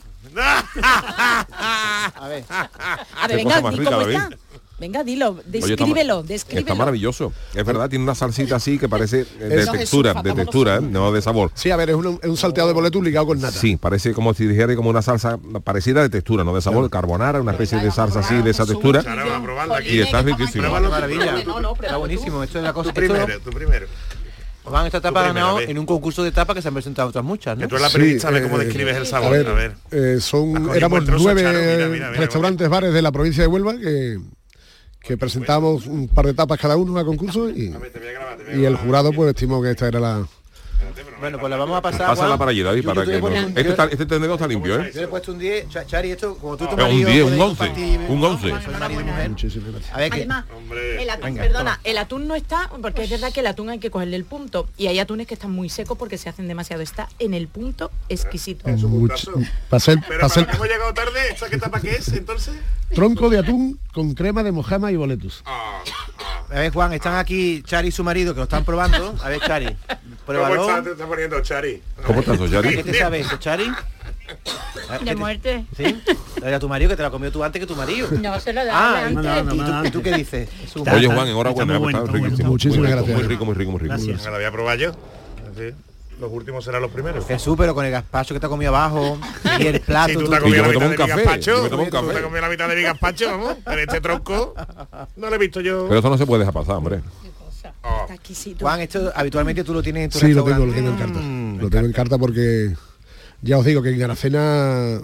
A ver, venga, ¿cómo está? Venga, dilo, descríbelo. Está maravilloso. Es verdad, tiene una salsita así que parece de textura, no de sabor. Sí, a ver, es un salteado de boletus ligado con nata. Sí, parece como si dijera como una salsa parecida de textura, no de sabor, carbonara, una especie de salsa así de esa textura. Y está riquísimo. Maravilla. Está buenísimo. Esto es la cosa. Tú primero. Juan, esta tapa ha ganado en un concurso de tapas que se han presentado otras muchas, ¿no? Que tú eres la periodista, ¿sabes cómo describes el sabor? A ver. Éramos 9 restaurantes, bares de la provincia de Huelva que presentamos un par de tapas cada uno a concurso y el jurado pues estimó que esta era la... Bueno, pues la vamos a pasar. Pásala para allí, David, para que no... Este tenedor está limpio, ¿eh? Yo le he puesto un 10, Chari, esto como tú un 10, un 11. Un 11. A ver, además, el atún no está, porque es verdad que el atún hay que cogerle el punto, y hay atunes que están muy secos porque se hacen demasiado. Está en el punto exquisito. Pero hemos llegado tarde. ¿Esta qué tapa qué es, entonces? Tronco de atún con crema de mojama y boletus. A ver, Juan, están aquí Chari y su marido que lo están probando. A ver, Chari, pruébalo. ¿Cómo te está poniendo, Chari? ¿Cómo estás, Chari? ¿Qué te sabes eso, Chari? De muerte. ¿Sí? Era tu marido, que te la comió tú antes que tu marido. No, se lo da antes. ¿Y tú qué dices? Oye, Juan, enhorabuena. Muchísimas gracias. Muy rico. Gracias. Me la voy a probar yo. Los últimos serán los primeros. Jesús, pero con el gazpacho que te ha comido abajo y el plato. Si tú te has comido la mitad de mi gazpacho, tú te has comido la mitad de mi gazpacho, vamos. Pero este tronco no lo he visto yo. Pero eso no se puede dejar pasar, hombre. Juan, esto habitualmente tú lo tienes en tu restaurante. Sí, lo tengo en carta. Lo tengo en carta porque ya os digo que en Aracena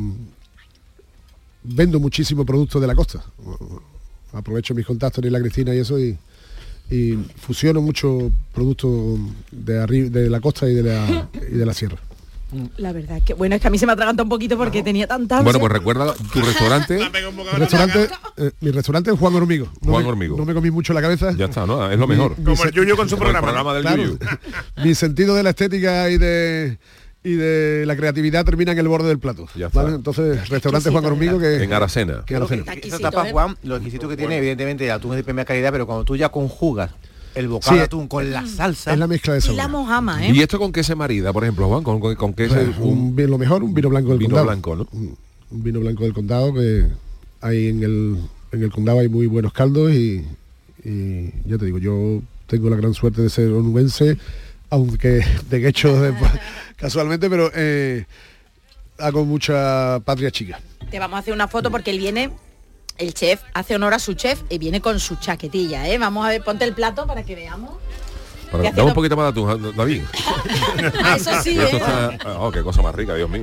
vendo muchísimo producto de la costa. Aprovecho mis contactos en la Cristina y eso y fusiono mucho productos de la costa y de la sierra. La verdad es que bueno, es que a mí se me atraganta un poquito porque tenía tanta... Bueno, pues recuerda tu restaurante. Mi restaurante es Juan Hormigo. No me comí mucho la cabeza. Ya está, ¿no? Es lo mejor. Como el Yuyu con su programa del claro, Yuyu. Mi sentido de la estética y de la creatividad termina en el borde del plato. ¿Vale? Entonces, restaurante Juan Hormigo que en Aracena. Esta tapa, Juan, lo exquisito que tiene, evidentemente, el atún es de primera calidad, pero cuando tú ya conjugas el bocado de atún con la salsa, es la mezcla de sabor. Y la mojama, ¿eh? ¿Y esto con qué se marida, por ejemplo, Juan? ¿Con qué lo mejor, un vino blanco del condado. Blanco, ¿no? Un vino blanco del condado, que hay en el condado hay muy buenos caldos y ya te digo, yo tengo la gran suerte de ser onubense, aunque de hecho casualmente, pero hago mucha patria chica. Te vamos a hacer una foto porque él viene, el chef hace honor a su chef y viene con su chaquetilla, ¿eh? Vamos a ver, ponte el plato para que veamos. Dame un poquito más de atún, David. Eso sí, esto está, qué cosa más rica, Dios mío.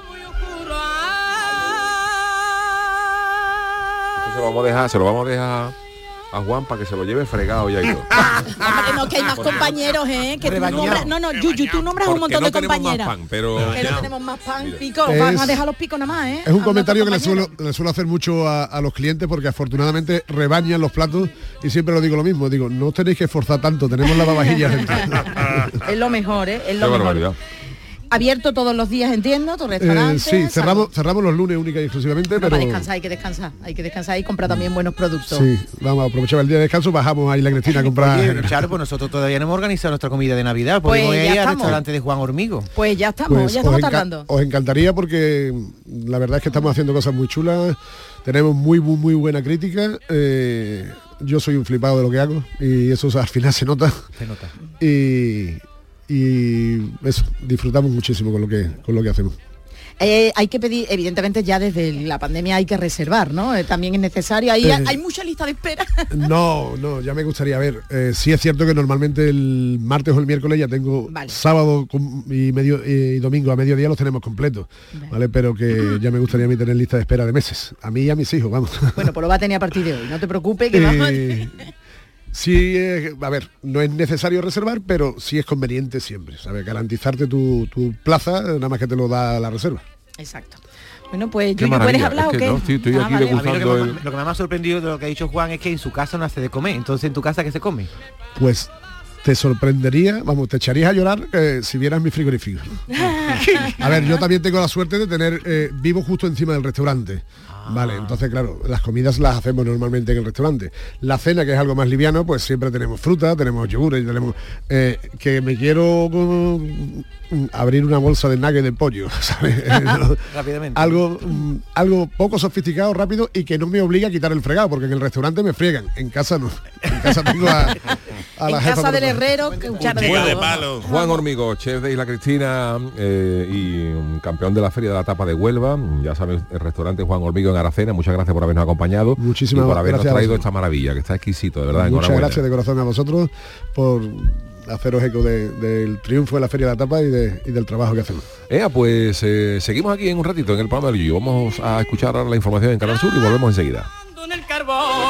Esto se lo vamos a dejar a Juan para que se lo lleve fregado ya y todo. Hombre, no, que hay más compañeros, que tú nombras, Yuyu, tú nombras un montón de compañeras. Más pan, pero que no tenemos más pan, pico, van a dejar los picos nada más, Es un comentario que le suelo hacer mucho a los clientes porque afortunadamente rebañan los platos y siempre lo digo lo mismo, digo, no os tenéis que esforzar tanto, tenemos lavavajillas dentro. Es lo mejor, es lo mejor. Abierto todos los días, entiendo, tu restaurante. Sí, cerramos los lunes única y exclusivamente, pero... Para descansar, hay que descansar y comprar también buenos productos. Sí, vamos a aprovechar el día de descanso, bajamos ahí la Cristina a comprar... Oye, Charo, pues nosotros todavía no hemos organizado nuestra comida de Navidad, podemos ir al restaurante de Juan Hormigo. Pues ya estamos, tardando. Os encantaría porque la verdad es que estamos haciendo cosas muy chulas, tenemos muy buena crítica, yo soy un flipado de lo que hago y eso al final se nota. Y eso, disfrutamos muchísimo con lo que hacemos. Hay que pedir, evidentemente ya desde la pandemia hay que reservar, ¿no? También es necesario, hay mucha lista de espera. No, ya me gustaría ver. Sí es cierto que normalmente el martes o el miércoles ya tengo sábado y domingo a mediodía los tenemos completos, ¿vale? Pero que ya me gustaría a mí tener lista de espera de meses. A mí y a mis hijos, vamos. Bueno, pues lo va a tener a partir de hoy, no te preocupes que vamos. Sí, a ver, no es necesario reservar, pero sí es conveniente siempre, ¿sabes? Garantizarte tu plaza, nada más que te lo da la reserva. Exacto. Bueno, pues Yuyu, ¿puedes hablar o qué? No, sí, estoy aquí degustando lo que me ha sorprendido de lo que ha dicho Juan es que en su casa no hace de comer. Entonces, ¿en tu casa qué se come? Pues te sorprendería, vamos, te echarías a llorar si vieras mi frigorífico. A ver, yo también tengo la suerte de tener, vivo justo encima del restaurante. Vale, entonces claro, las comidas las hacemos normalmente en el restaurante. La cena, que es algo más liviano, pues siempre tenemos fruta, tenemos yogures, tenemos que me quiero abrir una bolsa de nugget de pollo, ¿sabes? Rápidamente. Algo poco sofisticado, rápido y que no me obliga a quitar el fregado, porque en el restaurante me friegan, en casa no. En casa tengo a la jefa. En casa del herrero, que de palo. Juan Hormigo, chef de Isla Cristina y campeón de la Feria de la Tapa de Huelva. Ya sabes, el restaurante Juan Hormigo en Aracena. Muchas gracias por habernos acompañado. Muchísimas y por habernos gracias traído esta maravilla, que está exquisito, de verdad. Muchas gracias de corazón a vosotros por haceros eco del triunfo de la Feria de la Tapa y del trabajo que hacemos. Pues seguimos aquí en un ratito en el programa del Yuyu. Vamos a escuchar ahora la información en Canal Sur y volvemos enseguida. En el carbón.